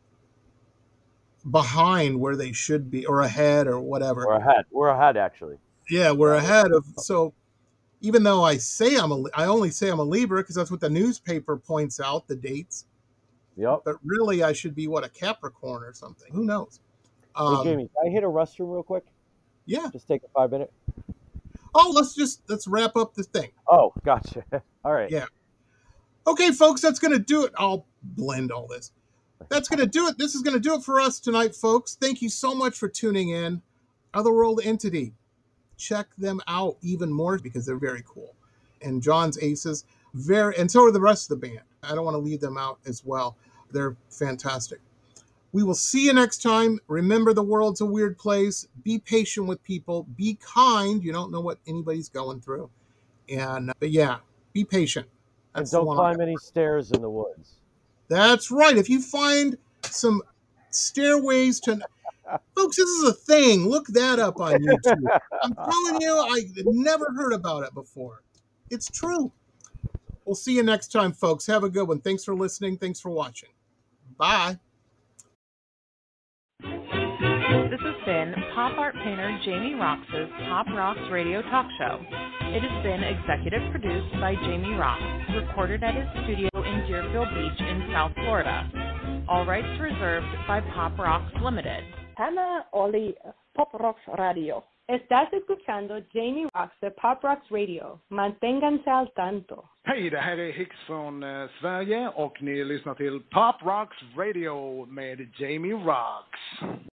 behind where they should be, or ahead, or whatever. We're ahead. We're ahead, actually. Yeah, we're ahead of. So even though I say I'm a, I only say I'm a Libra because that's what the newspaper points out, the dates. Yep. But really, I should be what, a Capricorn or something. Who knows? Um, hey, Jamie, can I hit a restroom real quick? Yeah. Just take a five minute. Oh, let's just let's wrap up the thing. Oh, gotcha. All right. Yeah. Okay, folks, that's going to do it. I'll blend all this. That's going to do it. This is going to do it for us tonight, folks. Thank you so much for tuning in. Otherworld Entity. Check them out even more because they're very cool. And John's Aces, very, and so are the rest of the band. I don't want to leave them out as well. They're fantastic. We will see you next time. Remember, the world's a weird place. Be patient with people. Be kind. You don't know what anybody's going through. And, but yeah, be patient. That's and don't climb any stairs in the woods. That's right. If you find some stairways to... Folks, this is a thing. Look that up on YouTube. I'm telling you, I never heard about it before. It's true. We'll see you next time, folks. Have a good one. Thanks for listening. Thanks for watching. Bye. This has been pop art painter Jamie Roxx' Pop Rocks Radio Talk Show. It has been executive produced by Jamie Roxx, recorded at his studio in Deerfield Beach in South Florida. All rights reserved by Pop Rocks Limited. Hannah Oli, Pop Rocks Radio. Estás escuchando Jamie Roxx de Pop Rocks Radio. Manténganse al tanto. Hej, det här är Hicks från eh, Sverige och ni lyssnar till Pop Rocks Radio med Jamie Roxx.